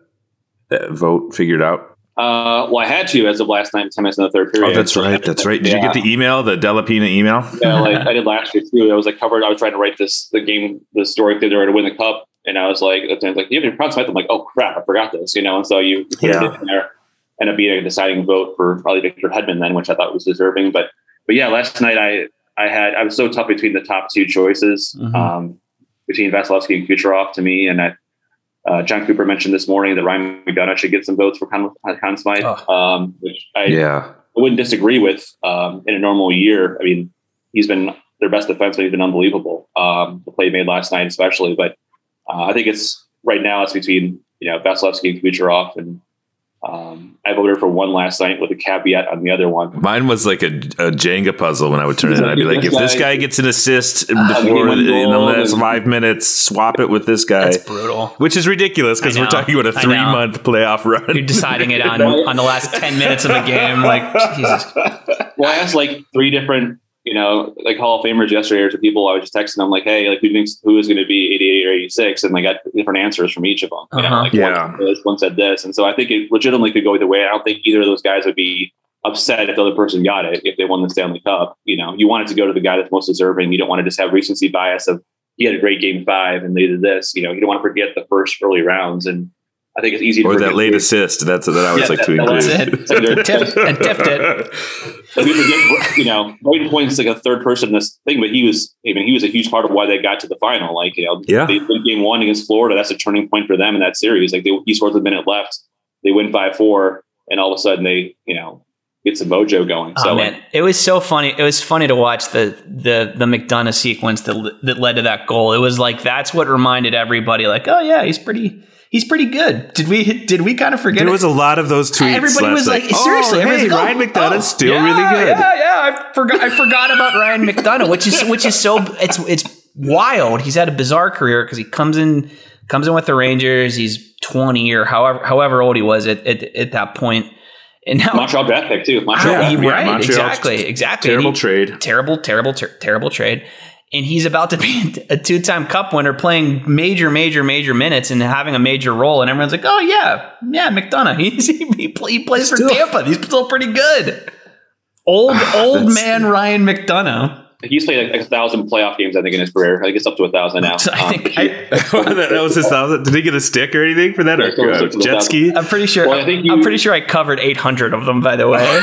vote figured out? Uh, well, I had to as of last night, ten minutes in the third period. Oh, that's right. That's right. Did yeah. you get the email, the Delapina email? Yeah, like I did last year too. I was like covered. I was trying to write this, the game, the story they were to win the cup. And I was like, I was like, you have your Conn Smythe? I'm like, oh crap, I forgot this, you know? And so you put yeah. it in there, ended up being a deciding vote for probably Victor Hedman then, which I thought was deserving. But, but yeah, last night I, I had, I was so tough between the top two choices, mm-hmm. um, between Vasilevsky and Kucherov to me. And I, Uh, John Cooper mentioned this morning that Ryan McDonough should get some votes for Conn, Conn Smythe, oh. um, which I, yeah. I wouldn't disagree with. Um, in a normal year, I mean, he's been their best defenseman. He's been unbelievable. Um, the play he made last night, especially. But uh, I think it's right now it's between you know Vasilevsky and Kucherov, and um, I voted for one last night with a caveat on the other one. Mine was like a, a Jenga puzzle when I would turn it in. I'd be like, if this guy gets an assist before in the last five minutes, swap it with this guy. That's brutal. Which is ridiculous because we're talking about a three month playoff run. You're deciding it on, on the last ten minutes of the game. Like, Jesus. Well, I asked like three different, you know, like Hall of Famers yesterday, or to people. I was just texting them like, hey, like who thinks who is going to be eighty-eight or eighty-six? And I got different answers from each of them. You know, Uh-huh. like Yeah. one said this, one said this. And so I think it legitimately could go either way. I don't think either of those guys would be upset if the other person got it, if they won the Stanley Cup. You know, you want it to go to the guy that's most deserving. You don't want to just have recency bias of he had a great game five and they did this. You know, you don't want to forget the first early rounds. And I think it's easy to Or forget that late assist. That's what I always Yeah, like to that- include. That's it. Tipped, and tipped it. Like we forget, you know, Braden Point's like a third person in this thing, but he was, I mean, he was a huge part of why they got to the final. Like, you know, Yeah. they win game one against Florida. That's a turning point for them in that series. Like, they, he scores a minute left, they win five four, and all of a sudden they, you know, get some mojo going. Oh So, man, like, it was so funny. It was funny to watch the the the McDonough sequence that that led to that goal. It was like that's what reminded everybody, like, oh yeah, he's pretty. He's pretty good. Did we did we kind of forget? There it? was a lot of those tweets. Everybody last was like, night. seriously, oh, everybody's hey, like, Ryan oh, McDonough's oh, still yeah, really good. Yeah, yeah. I forgot. I forgot about Ryan McDonough, which is which is so it's it's wild. He's had a bizarre career because he comes in comes in with the Rangers. He's twenty or however however old he was at at, at that point. And now Montreal draft pick too. Montreal. Yeah, he- Yeah, right, Montreal, exactly, exactly. Terrible And he- trade. Terrible, terrible, ter- terrible trade. And he's about to be a two-time Cup winner, playing major, major, major minutes and having a major role. And everyone's like, "Oh yeah, yeah, McDonough. He's, he he, play, he plays for Still- Tampa. He's still pretty good." Old, old That's- man Ryan McDonough. He's played like a thousand playoff games, I think, in his career. I think it's up to a thousand now. So I Um, think I, that, that was his thousand. Did he get a stick or anything for that? Or Yeah, it was uh, a- jet ski? I'm pretty sure. Well, I think you- I'm pretty sure I covered eight hundred of them. By the way,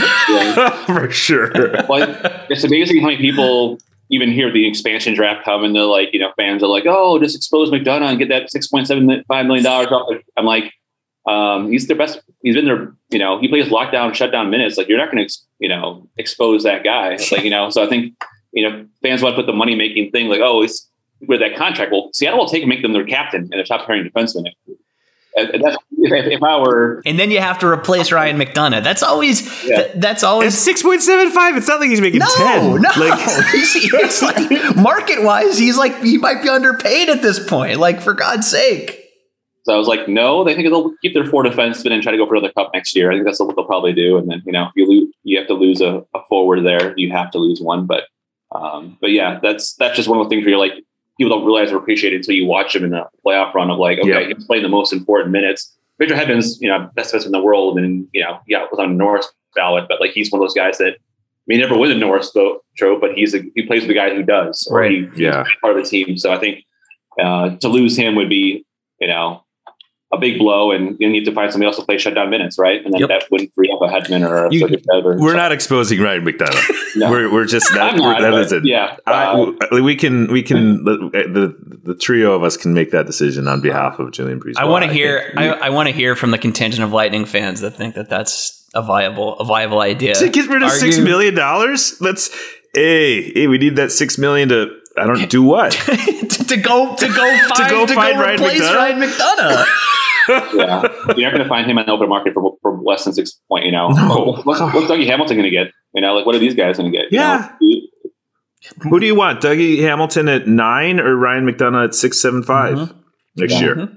For sure. Well, it's amazing how many people even hear the expansion draft come and they're like, you know, fans are like, oh, just expose McDonough and get that six point seven five million dollars off. I'm like, um, he's their best. He's been there, you know, he plays lockdown, shutdown minutes. Like, you're not going to, you know, expose that guy. Like, you know, so I think, you know, fans want to put the money making thing like, oh, it's with that contract. Well, Seattle will take and make them their captain and their top pairing defenseman. And, and that's, if, if I were, and then you have to replace Ryan McDonough. That's always. Yeah. th- that's always. It's six point seven five. It's not like he's making No, ten. no. Like, he's, he's like market wise, he's like he might be underpaid at this point. Like, for God's sake. so I was like, no, they think they'll keep their four defensemen and try to go for another cup next year. I think that's what they'll probably do. And then, you know, if you lose, you have to lose a, a forward there. You have to lose one. But, um, but yeah, that's that's just one of the things where you're like, people don't realize or appreciate it until you watch them in the playoff run of like, okay, Yeah. he's playing the most important minutes. Victor Hedman's, you know, best defenseman in the world, and you know, yeah, was on the Norris ballot, but like he's one of those guys that may never win the Norris trophy, but he's a, he plays with the guy who does, or Right. he, Yeah. he's part of the team. So I think uh, to lose him would be, you know, a big blow, and you need to find somebody else to play shutdown minutes, right? And then Yep. that wouldn't free up a Hedman or a You- Sergachev or we're not exposing Ryan McDonough. No. We're we're just not. I'm not, that but is a, yeah. I- Uh, we can we can the, the the trio of us can make that decision on behalf of Julian Breeze. I want to hear. I, I want to hear from the contingent of Lightning fans that think that that's a viable, a viable idea. to get rid of Are six you- million dollars. Let's hey hey we need that six million to I don't do what. to, to go to go find go to find go Ryan replace McDonough? Ryan McDonough. yeah, you're not going to find him on the open market for, for less than six point. You know, No. what's, what's Dougie Hamilton going to get? You know, like what are these guys going to get? You Yeah. know? Who do you want, Dougie Hamilton at nine or Ryan McDonough at six seven five Mm-hmm. next Yeah. year?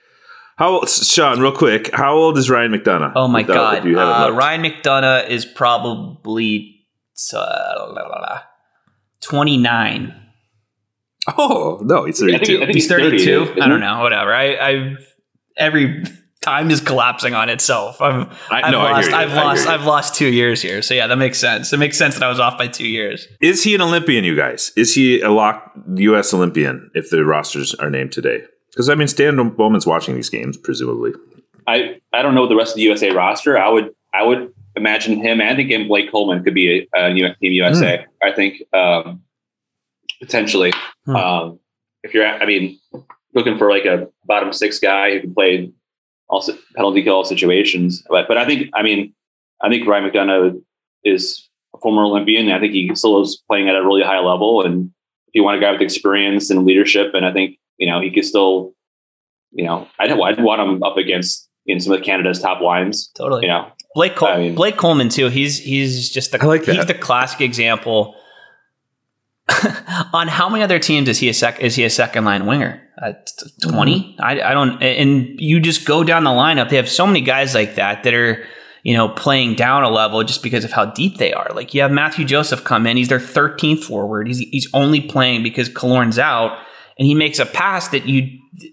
How old, Sean? Real quick, how old is Ryan McDonough? Oh my Without- God, if you haven't uh, looked. Ryan McDonough is probably uh, twenty-nine. Oh no, he's I think, I thirty-two. think He's thirty, thirty-two. isn't I don't he? know. Whatever. I, I every time is collapsing on itself. I'm, I- I've no, I lost. hear you. I've I hear lost. you. I've lost two years here. So yeah, that makes sense. It makes sense that I was off by two years. Is he an Olympian, you guys? Is he a lock U S Olympian if the rosters are named today? Because I mean, Stan Bowman's watching these games, presumably. I, I don't know the rest of the U S A roster. I would I would imagine him. And I think and Blake Coleman could be a, a Team U S A. I think um, potentially. Hmm. Um, if you're, I mean, looking for like a bottom six guy who can play also penalty kill situations. But but I think I mean I think Ryan McDonough is a former Olympian. I think he still is playing at a really high level. And if you want a guy with experience and leadership, and I think you know he could still, you know, I'd I'd want him up against in some of Canada's top lines. Totally. You know, Blake Col- I mean, Blake Coleman too. He's he's just the I like that. he's the classic example. On how many other teams is he a sec? Is he a second line winger? Uh, twenty? Mm-hmm. I I don't. And you just go down the lineup. They have so many guys like that that are, you know, playing down a level just because of how deep they are. Like you have Matthew Joseph come in. He's their thirteenth forward. He's he's only playing because Killorn's out, and he makes a pass that you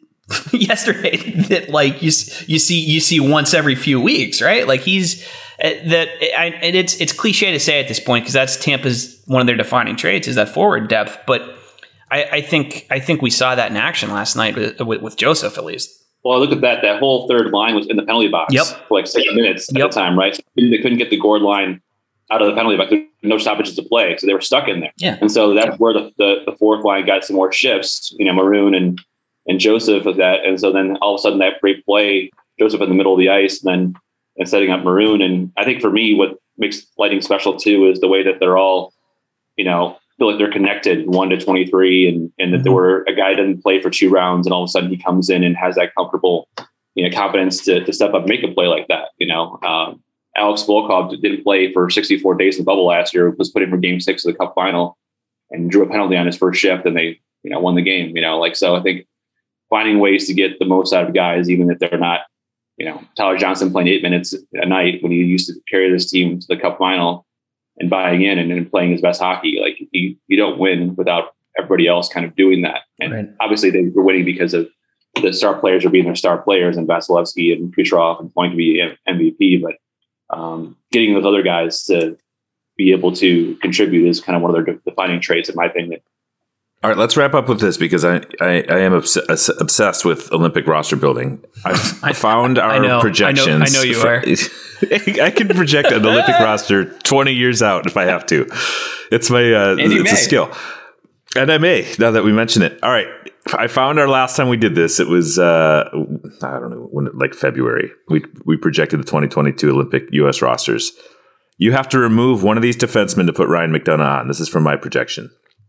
yesterday that like you you see you see once every few weeks, right? Like he's. That I, and it's it's cliche to say at this point because that's Tampa's one of their defining traits is that forward depth. But I, I think I think we saw that in action last night with, with, with Joseph at least. Well, look at that. That whole third line was in the penalty box yep. for like six minutes at yep. the time, right? So they couldn't get the Gord line out of the penalty box. There were no stoppages to play, so they were stuck in there. Yeah. And so that's where the, the, the fourth line got some more shifts. You know, Maroon and and Joseph with that, and so then all of a sudden that great play, Joseph in the middle of the ice, and then. And setting up Maroon. And I think for me, what makes Lightning special too is the way that they're all, you know, feel like they're connected one to twenty-three and, and that mm-hmm. there were a guy didn't play for two rounds and all of a sudden he comes in and has that comfortable, you know, confidence to, to step up and make a play like that. You know, um, Alex Volkov didn't play for sixty-four days in the bubble last year, was put in for game six of the cup final and drew a penalty on his first shift and they, you know, won the game, you know, like, so I think finding ways to get the most out of guys, even if they're not, you know, Tyler Johnson playing eight minutes a night when he used to carry this team to the cup final and buying in and, and playing his best hockey. Like you, you don't win without everybody else kind of doing that. And right. obviously they were winning because of the star players are being their star players and Vasilevsky and Kucherov and Point to be M V P. But um, getting those other guys to be able to contribute is kind of one of their defining traits, in my opinion. All right, let's wrap up with this because I, I, I am obs- obsessed with Olympic roster building. I've found our I know, projections. I know, I know you for, are. I can project an Olympic roster twenty years out if I have to. It's my uh, it's may. a skill. And I may, now that we mention it. All right, I found our last time we did this. It was, uh, I don't know, when like February. We, we projected the twenty twenty-two Olympic U S rosters. You have to remove one of these defensemen to put Ryan McDonagh on. This is from my projection.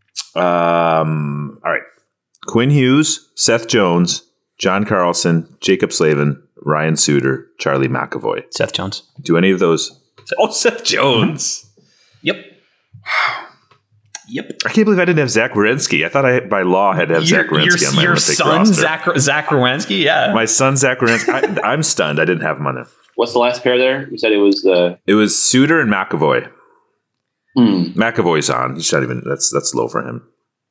Um. All right. Quinn Hughes, Seth Jones, John Carlson, Jacob Slavin, Ryan Suter, Charlie McAvoy. Seth Jones. Do any of those? Oh, Seth Jones. Yep. Yep. I can't believe I didn't have Zach Werenski. I thought I, by law, had to have your, Zach Werenski your, on my your Olympic son, roster. Zach, Zach Werenski? Yeah. My son, Zach Werenski. I, I'm stunned. I didn't have him on there. What's the last pair there? You said it was uh It was Suter and McAvoy. Hmm. McAvoy's on. He's not even. That's that's low for him.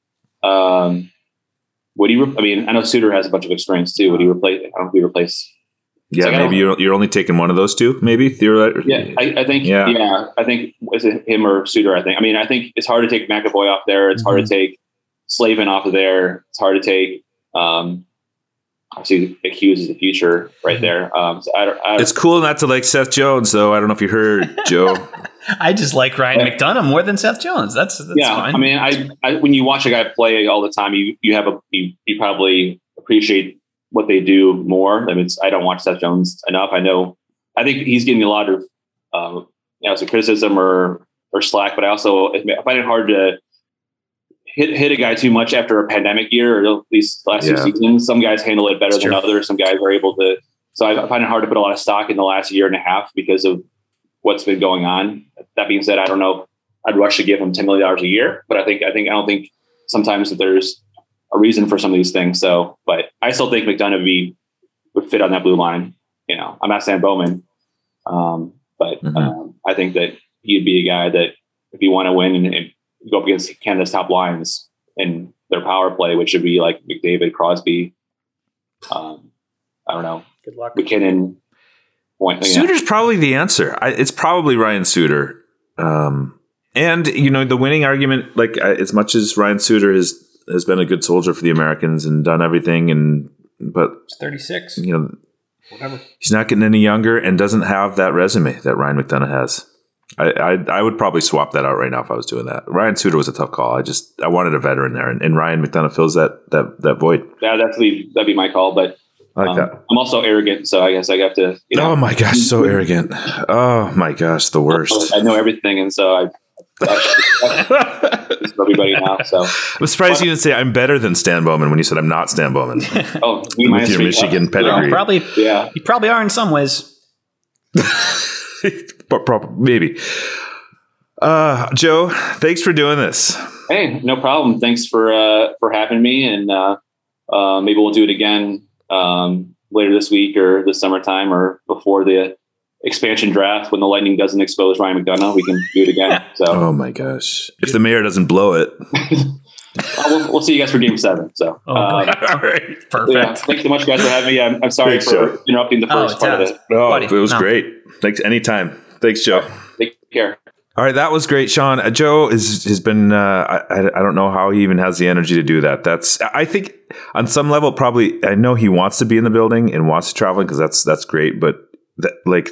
Um, would he? Re- I mean, I know Suter has a bunch of experience too. Would he replace? I don't know if he replace. Yeah, like, maybe you're, you're only taking one of those two. Maybe theoretically. Yeah, I, I think. Yeah. yeah, I think is it him or Suter? I think. I mean, I think it's hard to take McAvoy off there. It's mm-hmm. hard to take Slavin off of there. It's hard to take. Um, obviously, Hughes is the future right there. Um, so I don't, I don't, it's cool not to like Seth Jones, though. I don't know if you heard, Joe. I just like Ryan yeah. McDonagh more than Seth Jones. That's, that's yeah. fine. I mean, I, I when you watch a guy play all the time, you you have a you, you probably appreciate what they do more. I mean, it's, I don't watch Seth Jones enough. I know. I think he's getting a lot of um, you know, some criticism or or slack, but I also I find it hard to hit hit a guy too much after a pandemic year, or at least the last yeah. two seasons. Some guys handle it better That's than true. others. Some guys are able to. So I find it hard to put a lot of stock in the last year and a half because of what's been going on. That being said, I don't know. I'd rush to give him ten million dollars a year, but I think I think I don't think sometimes that there's a reason for some of these things. So, but I still think McDonagh would be would fit on that blue line. You know, I'm not Stan Bowman, um, but mm-hmm. um, I think that he'd be a guy that if you want to win and, and go up against Canada's top lines and their power play, which would be like McDavid, Crosby. Um, I don't know. Good luck. McKinnon. Point, Suter's yeah. probably the answer. I, it's probably Ryan Suter. Um, and, you know, the winning argument, like I, as much as Ryan Suter has, has been a good soldier for the Americans and done everything, and but it's thirty-six. You know, whatever. He's not getting any younger and doesn't have that resume that Ryan McDonagh has. I, I I would probably swap that out right now if I was doing that. Ryan Suter was a tough call. I just I wanted a veteran there, and, and Ryan McDonagh fills that that that void. Yeah, that'd be that'd be my call, but. I like um, that. I'm also arrogant, so I guess I have to. You know, oh my gosh, so arrogant! Oh my gosh, the worst. I know everything, and so I. It's for everybody now. So I'm surprised but, you didn't say I'm better than Stan Bowman when you said I'm not Stan Bowman. Oh, with your Michigan pedigree, well, probably. Yeah, you probably are in some ways. Maybe. Uh, Joe, thanks for doing this. Hey, no problem. Thanks for uh, for having me, and uh, uh, maybe we'll do it again um, later this week or this summertime or before the expansion draft when the Lightning doesn't expose Ryan McDonough. We can do it again. So, oh my gosh, if the mayor doesn't blow it, we'll, we'll see you guys for Game Seven. So, oh, uh, all right, perfect. Yeah, thanks so much, guys, for having me. I'm, I'm sorry Thanks, for Joe. interrupting the first oh, part of it. No, Buddy, it was no. great. Thanks, anytime. Thanks, Joe. Take care. All right, that was great, Sean. Uh, Joe is, has been, uh, I, I don't know how he even has the energy to do that. That's, I think on some level, probably, I know he wants to be in the building and wants to travel because that's, that's great. But that, like,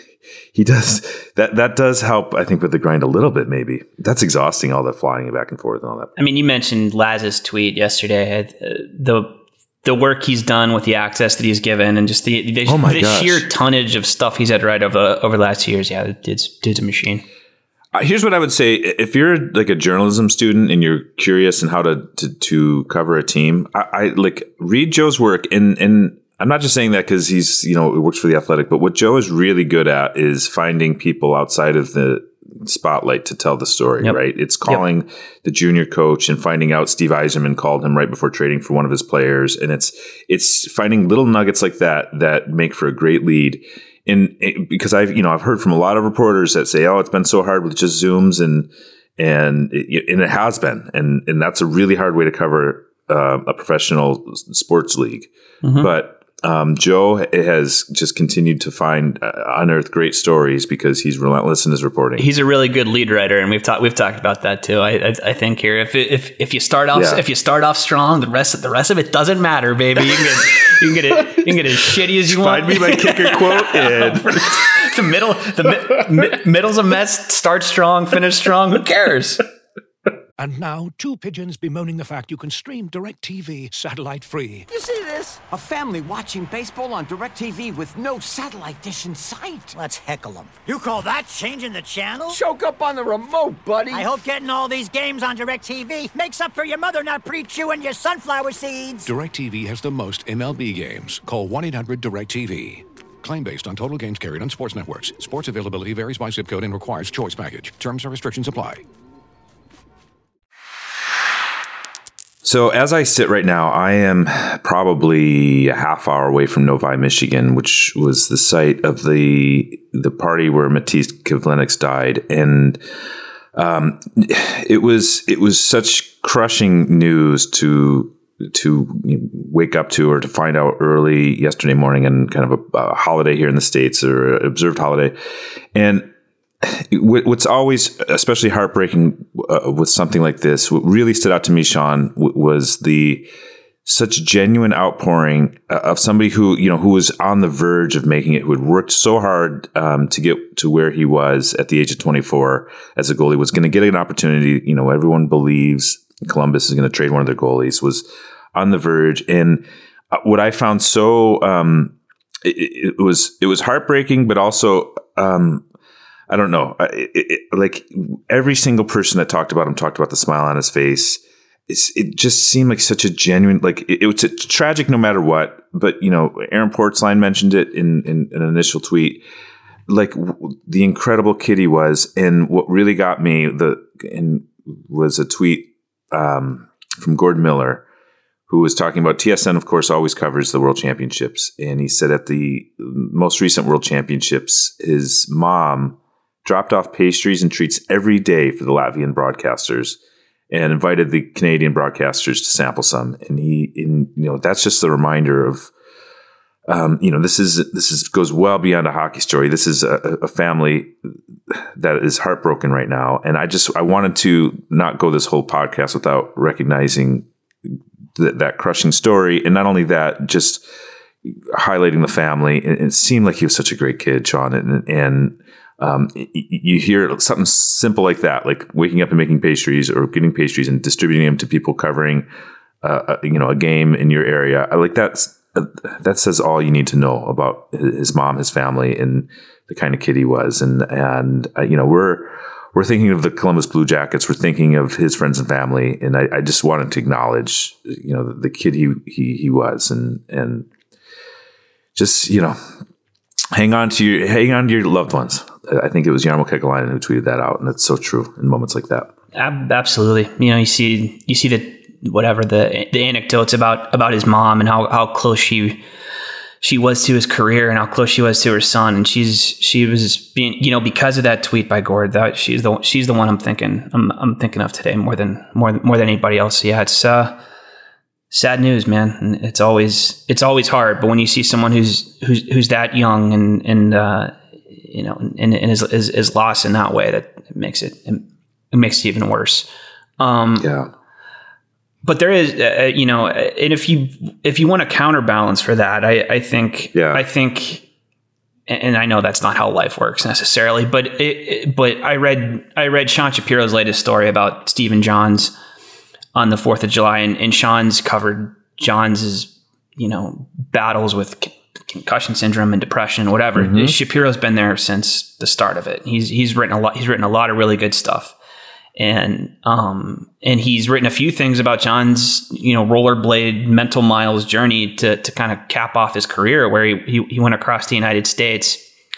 he does, that, that does help, I think, with the grind a little bit, maybe. That's exhausting, all the flying back and forth and all that. I mean, you mentioned Laz's tweet yesterday. Uh, the the work he's done with the access that he's given and just the, the, Oh my the gosh. sheer tonnage of stuff he's had to write over, over the last two years. Yeah, it's, it's a machine. Uh, here's what I would say. If you're like a journalism student and you're curious in how to, to, to cover a team, I, I like read Joe's work. And, and I'm not just saying that because he's, you know, works for The Athletic, but what Joe is really good at is finding people outside of the spotlight to tell the story, Yep. right? It's calling yep. the junior coach and finding out Steve Yzerman called him right before trading for one of his players. And it's, it's finding little nuggets like that, that make for a great lead. And it, because I've, you know, I've heard from a lot of reporters that say, oh, it's been so hard with just Zooms and, and it, and it has been. And, and that's a really hard way to cover uh, a professional sports league. Mm-hmm. But um, Joe has just continued to find, uh, unearth great stories because he's relentless in his reporting. He's a really good lead writer. And we've talked, we've talked about that too. I, I, I think here, if, if, if you start off, yeah. if you start off strong, the rest of the rest of it doesn't matter, baby. You can get, you can get it, you can get as shitty as you want. Find me my kicker quote. And the middle, the mi- mi- middle's a mess. Start strong, finish strong. Who cares? And now, two pigeons bemoaning the fact you can stream DirecTV satellite free. You see this? A family watching baseball on DirecTV with no satellite dish in sight. Let's heckle them. You call that changing the channel? Choke up on the remote, buddy. I hope getting all these games on DirecTV makes up for your mother not pre-chewing your sunflower seeds. DirecTV has the most M L B games. Call one eight hundred direct T V. Claim based on total games carried on sports networks. Sports availability varies by zip code and requires choice package. Terms and restrictions apply. So as I sit right now, I am probably a half hour away from Novi, Michigan, which was the site of the the party where Matisse Kivlenieks died, and um, it was it was such crushing news to to wake up to or to find out early yesterday morning, and kind of a, a holiday here in the States, or an observed holiday, and. What's always especially heartbreaking uh, with something like this, what really stood out to me, Sean, w- was the such genuine outpouring of somebody who, you know, who was on the verge of making it, who had worked so hard um, to get to where he was at the age of twenty-four as a goalie, was going to get an opportunity. You know, everyone believes Columbus is going to trade one of their goalies, was on the verge. And what I found so um, it, it was it was heartbreaking, but also um, I don't know. It, it, like every single person that talked about him talked about the smile on his face. It's, it just seemed like such a genuine, like it, it was a, tragic no matter what. But, you know, Aaron Portzline mentioned it in, in, in an initial tweet, like w- the incredible kid he was. And what really got me the and was a tweet um, from Gordon Miller, who was talking about T S N, of course, always covers the World Championships. And he said at the most recent World Championships, his mom dropped off pastries and treats every day for the Latvian broadcasters and invited the Canadian broadcasters to sample some. And he, in, you know, that's just a reminder of, um, you know, this is, this is, goes well beyond a hockey story. This is a, a family that is heartbroken right now. And I just, I wanted to not go this whole podcast without recognizing th- that crushing story. And not only that, just highlighting the family. It, it seemed like he was such a great kid, Sean. And, and, Um, you hear something simple like that, like waking up and making pastries or getting pastries and distributing them to people covering, uh, you know, a game in your area. I like that's, uh, that says all you need to know about his mom, his family, and the kind of kid he was. And, and, uh, you know, we're, we're thinking of the Columbus Blue Jackets. We're thinking of his friends and family. And I, I just wanted to acknowledge, you know, the, the kid he, he, he was, and, and just, you know, hang on to your, hang on to your loved ones. I think it was Jarmo Kekalainen who tweeted that out, and it's so true in moments like that. Absolutely. You know, you see, you see the, whatever the, the anecdotes about, about his mom and how, how close she, she was to his career and how close she was to her son. And she's, she was being, you know, because of that tweet by Gord, that she's the, she's the one I'm thinking, I'm, I'm thinking of today more than, more, more than anybody else. Yeah. It's, uh, sad news, man. And it's always, it's always hard, but when you see someone who's, who's, who's that young and, and, uh, you know, and, and is, is, is lost in that way, that makes it, it makes it even worse. Um, yeah. But there is, uh, you know, and if you if you want to counterbalance for that, I, I think, yeah. I think, and I know that's not how life works necessarily, but it, it, but I read I read Sean Shapiro's latest story about Stephen Johns on the Fourth of July, and, and Sean's covered Johns' you know battles with concussion syndrome and depression, whatever. Mm-hmm. Shapiro's been there since the start of it. He's he's written a lot. He's written a lot of really good stuff. And, um, and he's written a few things about John's, you know, rollerblade mental miles journey to, to kind of cap off his career, where he, he, he went across the United States,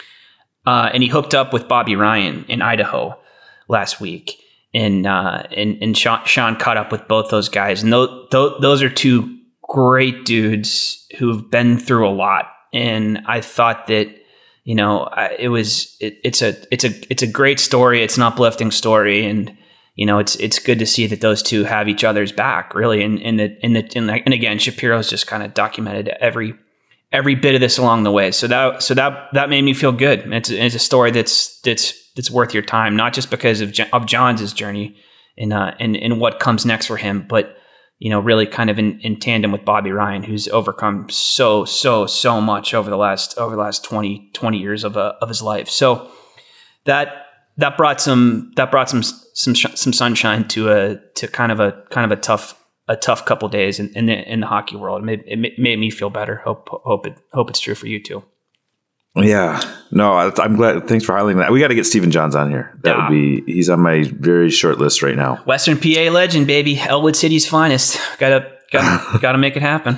uh, and he hooked up with Bobby Ryan in Idaho last week. And, uh, and, and Sean, Sean caught up with both those guys. And those, those are two great dudes who've been through a lot. And I thought that, you know, it was, it, it's a, it's a, it's a great story. It's an uplifting story. And, you know, it's it's good to see that those two have each other's back, really. And in the in the in the, and again, Shapiro's just kind of documented every every bit of this along the way. So that so that that made me feel good. It's it's a story that's that's that's worth your time, not just because of of John's journey and uh and and what comes next for him, but you know, really kind of in, in tandem with Bobby Ryan, who's overcome so so so much over the last over the last twenty, twenty years of uh, of his life. So that. That brought some that brought some some some sunshine to a to kind of a kind of a tough a tough couple days in in the, in the hockey world. It made, it made me feel better. Hope hope it hope it's true for you too. Yeah, no, I, I'm glad. Thanks for highlighting that. We got to get Stephen Johns on here. That yeah. would be. He's on my very short list right now. Western P A legend, baby, Elwood City's finest. Gotta gotta gotta make it happen.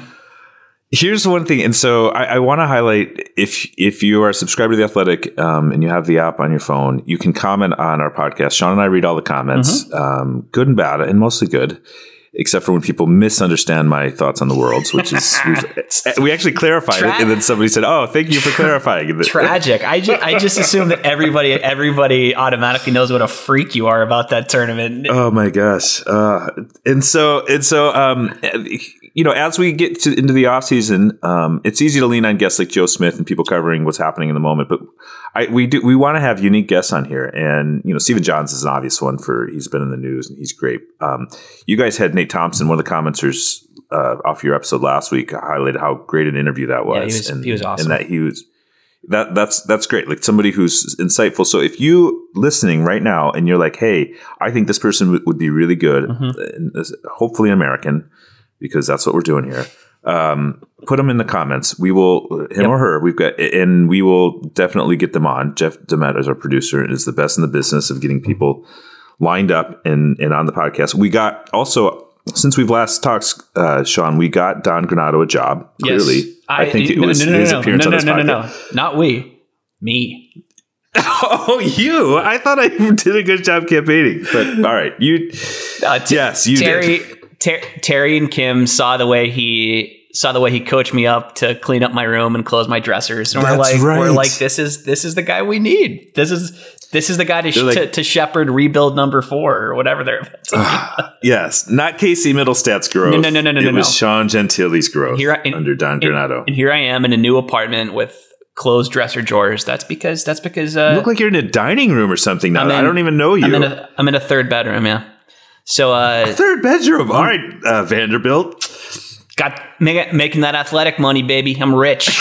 Here's one thing, and so I, I want to highlight, if if you are subscribed to The Athletic um, and you have the app on your phone, you can comment on our podcast. Sean and I read all the comments, mm-hmm. um, good and bad, and mostly good, except for when people misunderstand my thoughts on the world, which is we actually clarified Tra- it, and then somebody said, "Oh, thank you for clarifying." Tragic. I just, I just assume that everybody everybody automatically knows what a freak you are about that tournament. Oh my gosh! Uh, and so and so. Um, You know, as we get to, into the off season, um, it's easy to lean on guests like Joe Smith and people covering what's happening in the moment. But I, we do we want to have unique guests on here, and you know, Stephen Johns is an obvious one for he's been in the news and he's great. Um, you guys had Nate Thompson, one of the commenters uh, off your episode last week, highlighted how great an interview that was. Yeah, he was, and, he was awesome, and that he was that that's that's great. Like somebody who's insightful. So if you listening right now and you're like, hey, I think this person w- would be really good, mm-hmm. and hopefully American, because that's what we're doing here. Um, put them in the comments. We will, him yep. or her, we've got, and we will definitely get them on. Jeff Demet is our producer and is the best in the business of getting people lined up and, and on the podcast. We got also, since we've last talked, uh, Sean, we got Don Granato a job. Clearly. Yes. I, I think it no, was no, no, his no, appearance no, no, on this no, podcast. No, no, no, not we. Me. Oh, you! I thought I did a good job campaigning, but all right, you. Uh, t- yes, you Terry, did. Ter- Terry and Kim saw the way he saw the way he coached me up to clean up my room and close my dressers, and That's we're like, right. we're like, this is this is the guy we need. This is this is the guy to sh- like, to, to shepherd rebuild number four or whatever they're. uh, yes, not Casey Middlestat's growth. No, no, no, no, no. It no, was no. Sean Gentili's growth here I, and, under Don Granato. And, and here I am in a new apartment with closed dresser drawers. That's because that's because uh, you look like you're in a dining room or something now. In, I don't even know you. I'm in a, I'm in a third bedroom. Yeah. So uh, a third bedroom. All right, uh, Vanderbilt. Got make, making that athletic money, baby. I'm rich.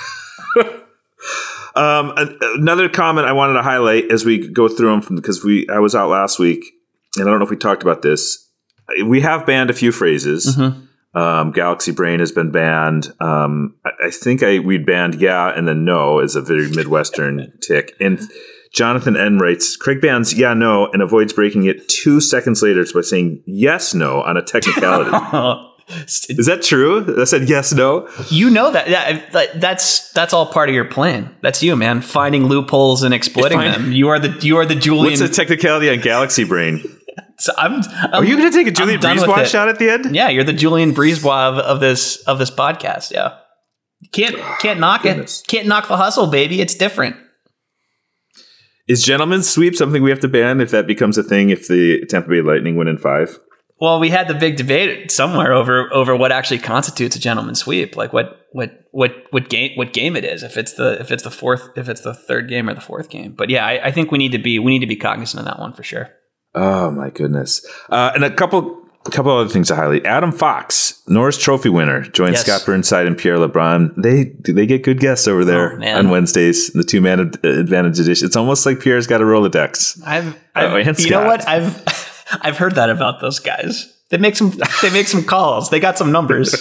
um, another comment I wanted to highlight as we go through them from because we I was out last week and I don't know if we talked about this. We have banned a few phrases. Mm-hmm. Um, Galaxy Brain has been banned. Um, I, I think I we'd banned yeah and then no as a very Midwestern tick. And Jonathan N writes, Craig bans yeah, no, and avoids breaking it two seconds later by saying yes, no on a technicality. Is that true? I said yes, no. You know that. Yeah, that's that's all part of your plan. That's you, man. Finding loopholes and exploiting Find, them. You are the you are the Julian. What's the technicality on Galaxy Brain? So I'm, I'm, are you going to take a Julian Brisebois shot at the end? Yeah, you're the Julian Brisebois of, of this of this podcast. Yeah, can't can't knock Goodness. it. Can't knock the hustle, baby. It's different. Is gentleman's sweep something we have to ban if that becomes a thing? If the Tampa Bay Lightning win in five? Well, we had the big debate somewhere over over what actually constitutes a gentleman's sweep. Like what what what what game what game it is. If it's the if it's the fourth if it's the third game or the fourth game. But yeah, I, I think we need to be we need to be cognizant of that one for sure. Oh my goodness! Uh, and a couple. A couple other things to highlight. Adam Fox, Norris Trophy winner, joins yes. Scott Burnside and Pierre LeBrun. They they get good guests over there oh, on Wednesdays. The two man advantage edition. It's almost like Pierre's got a Rolodex. I've, I've uh, you know what I've I've heard that about those guys. They make some they make some calls. They got some numbers.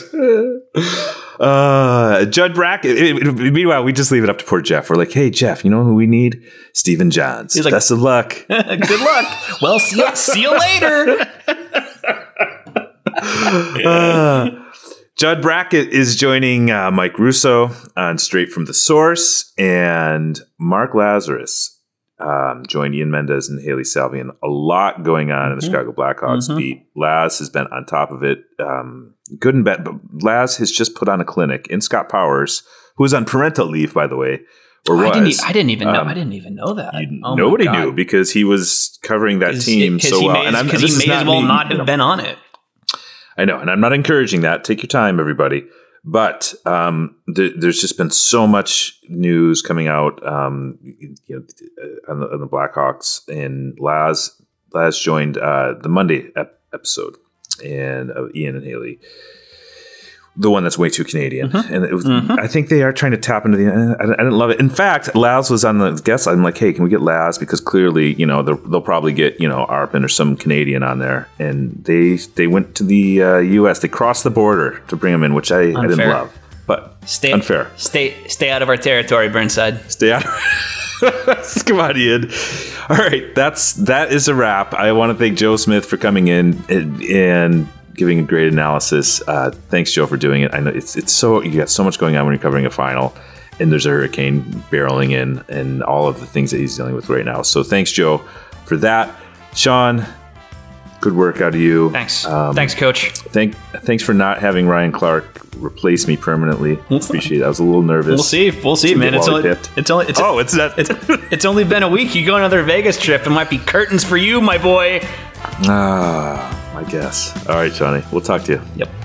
uh, Judd Brackett. Meanwhile, we just leave it up to poor Jeff. We're like, hey Jeff, you know who we need? Stephen Johns. He's like, best of luck. Good luck. Well, see you, see you later. uh, Judd Brackett is joining uh, Mike Russo on Straight from the Source, and Mark Lazarus um, joined Ian Mendez and Haley Salvian. A lot going on mm-hmm. in the Chicago Blackhawks mm-hmm. beat. Laz has been on top of it, um, good and bad. But Laz has just put on a clinic in Scott Powers, who is on parental leave, by the way. Or was. I didn't, I didn't even know. Um, I didn't even know that. Oh nobody knew because he was covering that team so he well. May, and I'm, he may as well me, not have you know, been on it. I know, and I'm not encouraging that. Take your time, everybody. But um, th- there's just been so much news coming out um, you know, on, the, on the Blackhawks, and Laz Laz joined uh, the Monday ep- episode, and uh, Ian and Haley. The one that's way too Canadian. Mm-hmm. And it was, mm-hmm. I think they are trying to tap into the, I, I didn't love it. In fact, Laz was on the guest. I'm like, hey, can we get Laz? Because clearly, you know, they'll probably get, you know, Arpin or some Canadian on there. And they they went to the uh, U S. They crossed the border to bring him in, which I, I didn't love. But stay, unfair. Stay stay out of our territory, Burnside. Stay out of Come on, Ian. All right, that's, that is a wrap. I want to thank Joe Smith for coming in and, and giving a great analysis. Uh, thanks, Joe, for doing it. I know it's it's so you got so much going on when you're covering a final, and there's a hurricane barreling in, and all of the things that he's dealing with right now. So thanks, Joe, for that. Sean, good work out of you. Thanks, um, thanks, Coach. Thank thanks for not having Ryan Clark replace me permanently. Appreciate it. I was a little nervous. We'll see. We'll see, man. It's only, it's only. It's oh, it's not. It's, it's only been a week. You go on another Vegas trip. It might be curtains for you, my boy. Ah. I guess. All right, Johnny. We'll talk to you. Yep.